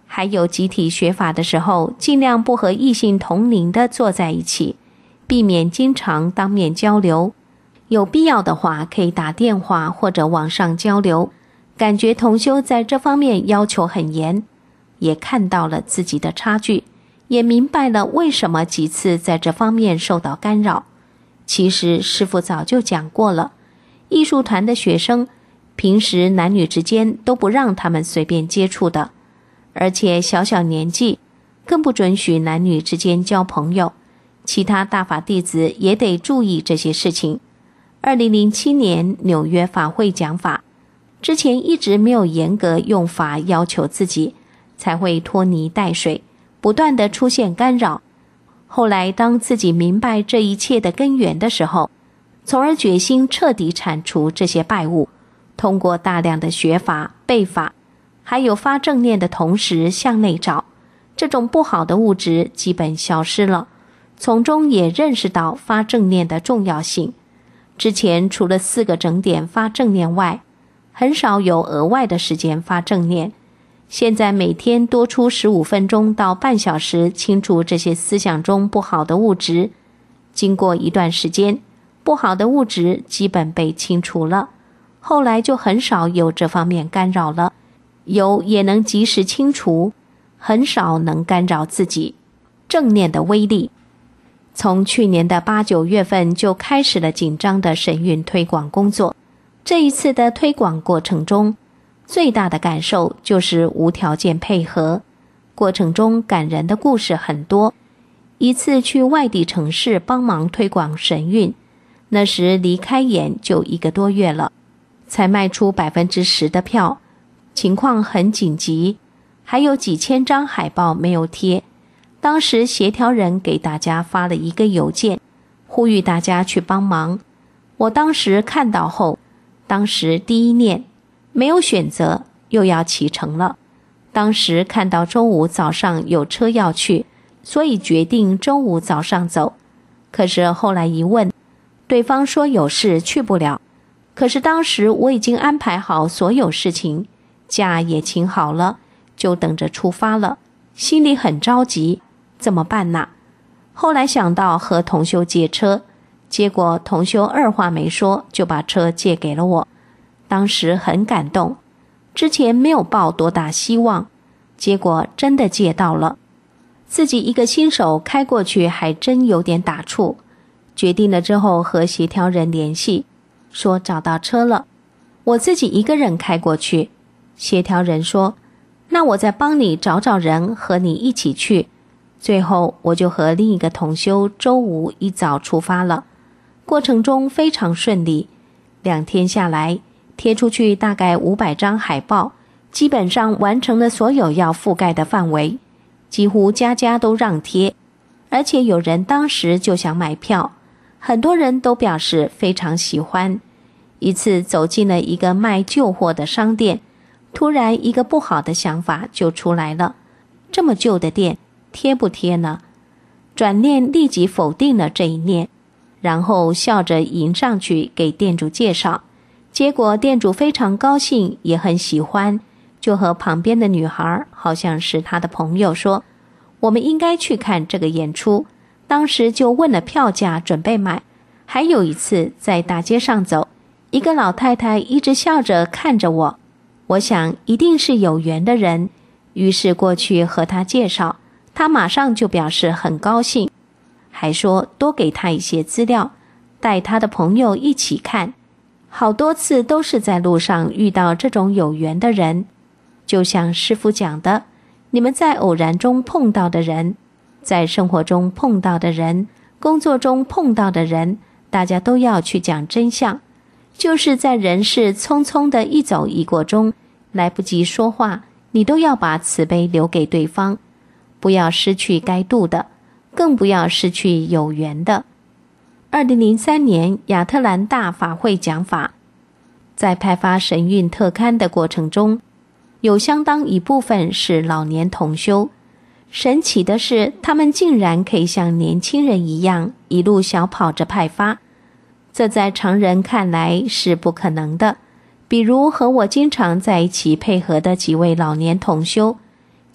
还有集体学法的时候，尽量不和异性同龄的坐在一起，避免经常当面交流。有必要的话，可以打电话或者网上交流。感觉同修在这方面要求很严，也看到了自己的差距，也明白了为什么几次在这方面受到干扰。其实师父早就讲过了，艺术团的学生平时男女之间都不让他们随便接触的，而且小小年纪更不准许男女之间交朋友，其他大法弟子也得注意这些事情。二零零七年纽约法会讲法，之前一直没有严格用法要求自己，才会拖泥带水，不断的出现干扰。后来当自己明白这一切的根源的时候，从而决心彻底铲除这些败物，通过大量的学法、背法，还有发正念的同时向内找，这种不好的物质基本消失了，从中也认识到发正念的重要性。之前除了四个整点发正念外，很少有额外的时间发正念，现在每天多出十五分钟到半小时清除这些思想中不好的物质。经过一段时间，不好的物质基本被清除了，后来就很少有这方面干扰了，有也能及时清除，很少能干扰自己。正念的威力，从去年的八九月份就开始了紧张的神韵推广工作。这一次的推广过程中，最大的感受就是无条件配合，过程中感人的故事很多。一次去外地城市帮忙推广神韵，那时离开演就一个多月了，才卖出百分之十的票，情况很紧急，还有几千张海报没有贴。当时协调人给大家发了一个邮件，呼吁大家去帮忙。我当时看到后，当时第一念没有选择，又要启程了。当时看到周五早上有车要去，所以决定周五早上走。可是后来一问，对方说有事去不了。可是当时我已经安排好所有事情，假也请好了，就等着出发了，心里很着急，怎么办呢？后来想到和同修借车，结果同修二话没说就把车借给了我，当时很感动，之前没有抱多大希望，结果真的借到了。自己一个新手开过去还真有点打怵，决定了之后和协调人联系，说找到车了，我自己一个人开过去。协调人说，那我再帮你找找人和你一起去。最后我就和另一个同修周五一早出发了，过程中非常顺利，两天下来贴出去大概五百张海报，基本上完成了所有要覆盖的范围，几乎家家都让贴，而且有人当时就想买票，很多人都表示非常喜欢。一次走进了一个卖旧货的商店，突然一个不好的想法就出来了，这么旧的店贴不贴呢？转念立即否定了这一念，然后笑着迎上去给店主介绍，结果店主非常高兴，也很喜欢，就和旁边的女孩，好像是他的朋友说，我们应该去看这个演出，当时就问了票价准备买。还有一次在大街上走，一个老太太一直笑着看着我，我想一定是有缘的人，于是过去和她介绍，她马上就表示很高兴，还说多给她一些资料，带她的朋友一起看。好多次都是在路上遇到这种有缘的人，就像师父讲的，你们在偶然中碰到的人，在生活中碰到的人，工作中碰到的人，大家都要去讲真相。就是在人世匆匆的一走一过中，来不及说话，你都要把慈悲留给对方，不要失去该度的，更不要失去有缘的。二零零三年亚特兰大法会讲法，在派发神韵特刊的过程中，有相当一部分是老年同修。神奇的是，他们竟然可以像年轻人一样一路小跑着派发，这在常人看来是不可能的。比如和我经常在一起配合的几位老年同修，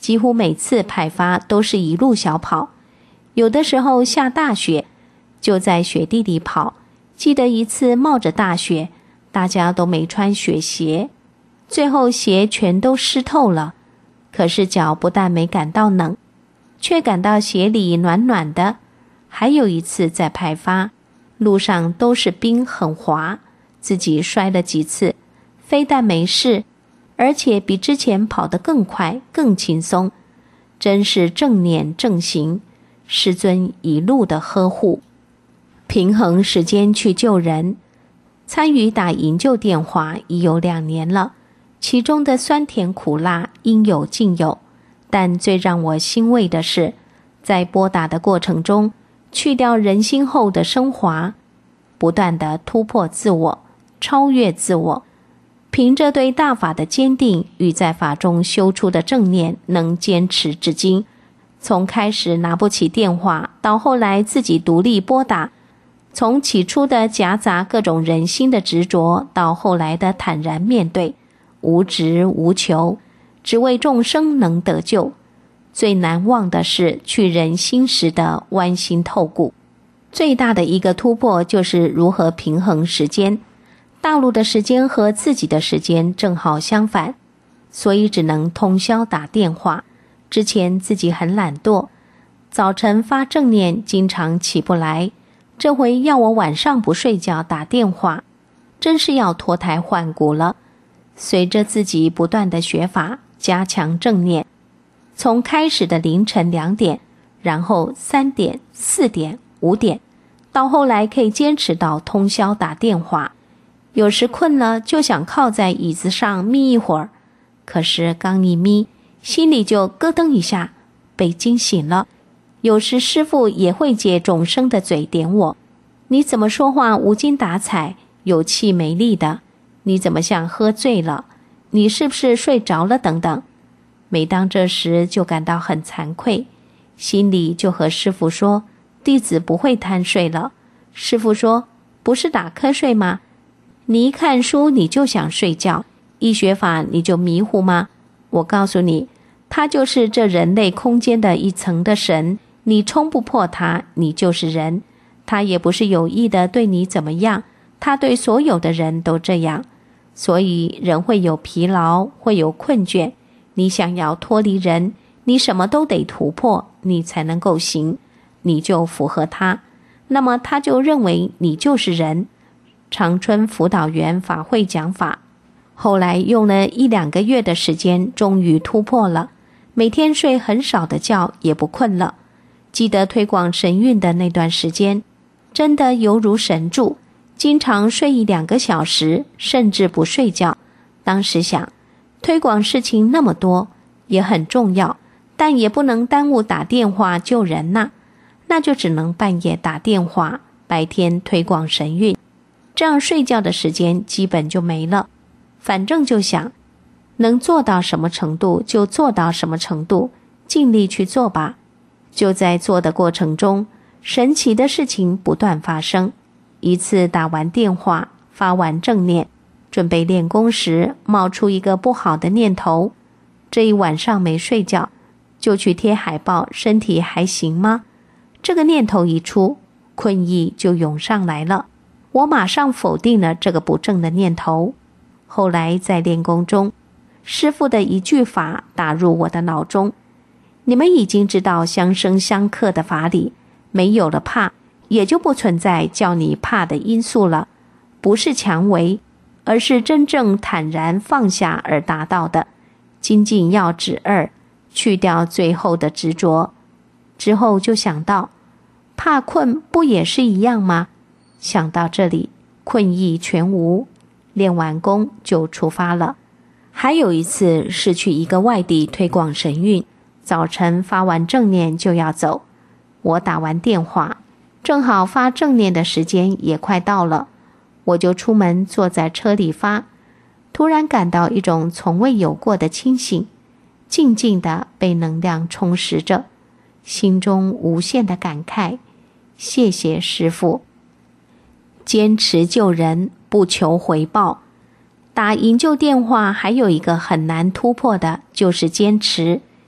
几乎每次派发都是一路小跑，有的时候下大雪，就在雪地里跑。记得一次冒着大雪，大家都没穿雪鞋，最后鞋全都湿透了。可是脚不但没感到冷，却感到鞋里暖暖的。还有一次在派发，路上都是冰，很滑，自己摔了几次，非但没事，而且比之前跑得更快更轻松，真是正念正行，师尊一路的呵护。平衡时间去救人，参与打营救电话已有两年了，其中的酸甜苦辣应有尽有，但最让我欣慰的是，在拨打的过程中，去掉人心后的升华，不断地突破自我，超越自我，凭着对大法的坚定与在法中修出的正念，能坚持至今。从开始拿不起电话，到后来自己独立拨打，从起初的夹杂各种人心的执着，到后来的坦然面对，无执无求，只为众生能得救。最难忘的是去人心时的剜心透骨。最大的一个突破就是如何平衡时间。大陆的时间和自己的时间正好相反，所以只能通宵打电话。之前自己很懒惰，早晨发正念经常起不来，这回要我晚上不睡觉打电话，真是要脱胎换骨了。随着自己不断的学法，加强正念，从开始的凌晨两点，然后三点、四点、五点，到后来可以坚持到通宵打电话。有时困了就想靠在椅子上眯一会儿，可是刚一眯，心里就咯噔一下，被惊醒了。有时师父也会借众生的嘴点我，你怎么说话无精打采，有气没力的？你怎么像喝醉了？你是不是睡着了？等等。每当这时就感到很惭愧，心里就和师父说，弟子不会贪睡了。师父说，不是打瞌睡吗？你一看书你就想睡觉，一学法你就迷糊吗？我告诉你，他就是这人类空间的一层的神，你冲不破他，你就是人。他也不是有意的对你怎么样，他对所有的人都这样。所以人会有疲劳，会有困倦，你想要脱离人，你什么都得突破，你才能够行，你就符合他，那么他就认为你就是人。长春辅导员法会讲法，后来用了一两个月的时间，终于突破了，每天睡很少的觉，也不困了。记得推广神韵的那段时间，真的犹如神助，经常睡一两个小时，甚至不睡觉。当时想，推广事情那么多，也很重要，但也不能耽误打电话救人呐，那就只能半夜打电话，白天推广神韵，这样睡觉的时间基本就没了。反正就想，能做到什么程度就做到什么程度，尽力去做吧。就在做的过程中，神奇的事情不断发生。一次打完电话，发完正念，准备练功时，冒出一个不好的念头。这一晚上没睡觉，就去贴海报，身体还行吗？这个念头一出，困意就涌上来了。我马上否定了这个不正的念头。后来在练功中，师父的一句法打入我的脑中，你们已经知道相生相克的法理，没有了怕，也就不存在叫你怕的因素了。不是强为，而是真正坦然放下而达到的。精进要旨二，去掉最后的执着。之后就想到，怕困不也是一样吗？想到这里，困意全无，练完功就出发了。还有一次是去一个外地推广神韵，早晨发完正念就要走，我打完电话，正好发正念的时间也快到了，我就出门坐在车里发，突然感到一种从未有过的清醒，静静地被能量充实着，心中无限的感慨，谢谢师父。坚持救人，不求回报。打营救电话还有一个很难突破的，就是坚持。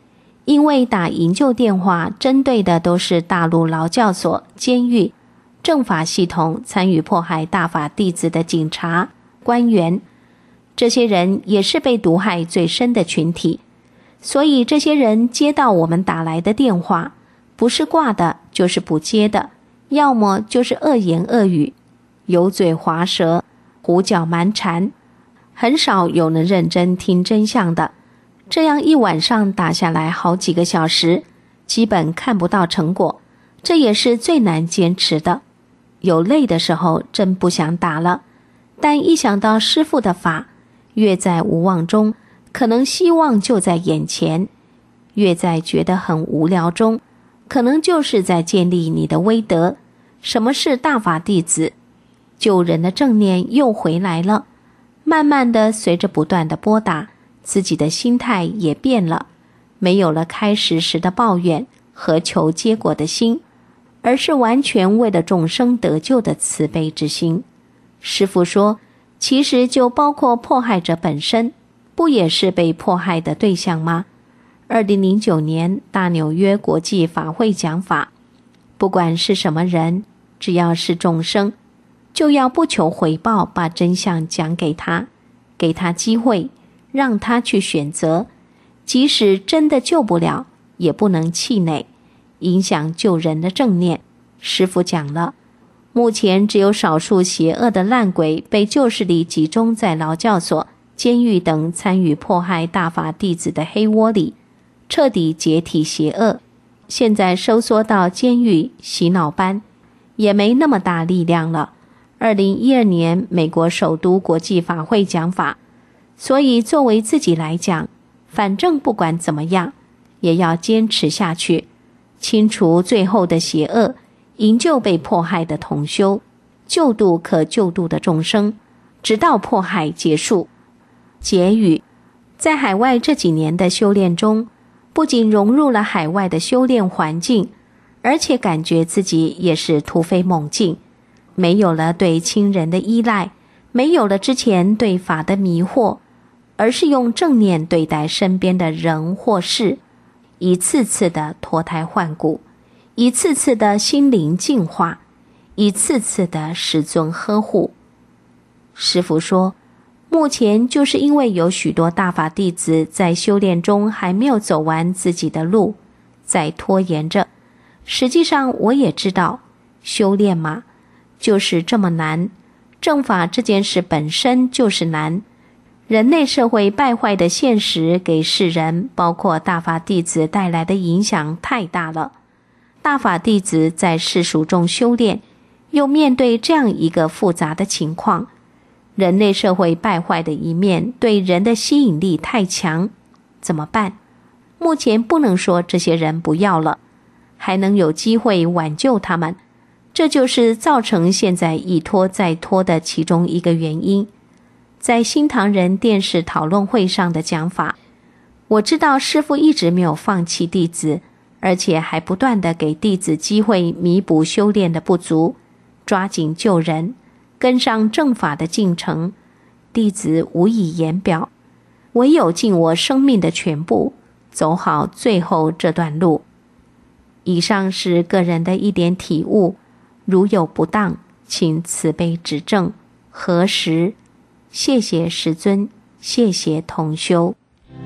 因为打营救电话针对的都是大陆劳教所、监狱、政法系统参与迫害大法弟子的警察、官员，这些人也是被毒害最深的群体。所以这些人接到我们打来的电话，不是挂的就是不接的，要么就是恶言恶语，油嘴滑舌，胡搅蛮缠，很少有人认真听真相的。这样一晚上打下来好几个小时，基本看不到成果，这也是最难坚持的。有累的时候真不想打了，但一想到师父的法，越在无望中，可能希望就在眼前；越在觉得很无聊中，可能就是在建立你的威德。什么是大法弟子？救人的正念又回来了。慢慢的，随着不断的拨打，自己的心态也变了，没有了开始时的抱怨和求结果的心，而是完全为了众生得救的慈悲之心。师父说，其实就包括迫害者本身，不也是被迫害的对象吗？二零零九年大纽约国际法会讲法，不管是什么人，只要是众生，就要不求回报把真相讲给他，给他机会，让他去选择，即使真的救不了，也不能气馁，影响救人的正念。师父讲了，目前只有少数邪恶的烂鬼被旧势力集中在劳教所、监狱等参与迫害大法弟子的黑窝里，彻底解体邪恶。现在收缩到监狱、洗脑班，也没那么大力量了。二零一二年美国首都国际法会讲法，所以作为自己来讲，反正不管怎么样，也要坚持下去，清除最后的邪恶，营救被迫害的同修，救度可救度的众生，直到迫害结束。结语，在海外这几年的修炼中，不仅融入了海外的修炼环境，而且感觉自己也是突飞猛进，没有了对亲人的依赖，没有了之前对法的迷惑，而是用正念对待身边的人或事，一次次的脱胎换骨，一次次的心灵净化，一次次的师尊呵护。师父说，目前就是因为有许多大法弟子在修炼中还没有走完自己的路，在拖延着。实际上我也知道，修炼嘛，就是这么难。正法这件事本身就是难，人类社会败坏的现实给世人，包括大法弟子带来的影响太大了。大法弟子在世俗中修炼，又面对这样一个复杂的情况，人类社会败坏的一面对人的吸引力太强，怎么办？目前不能说这些人不要了，还能有机会挽救他们，这就是造成现在一拖再拖的其中一个原因。在新唐人电视讨论会上的讲法，我知道师父一直没有放弃弟子，而且还不断地给弟子机会弥补修炼的不足，抓紧救人，跟上正法的进程。弟子无以言表，唯有尽我生命的全部，走好最后这段路。以上是个人的一点体悟，如有不当，请慈悲指正，核实。谢谢师尊，谢谢同修。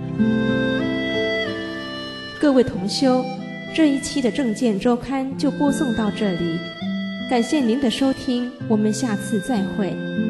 各位同修，这一期的正见周刊就播送到这里，感谢您的收听，我们下次再会。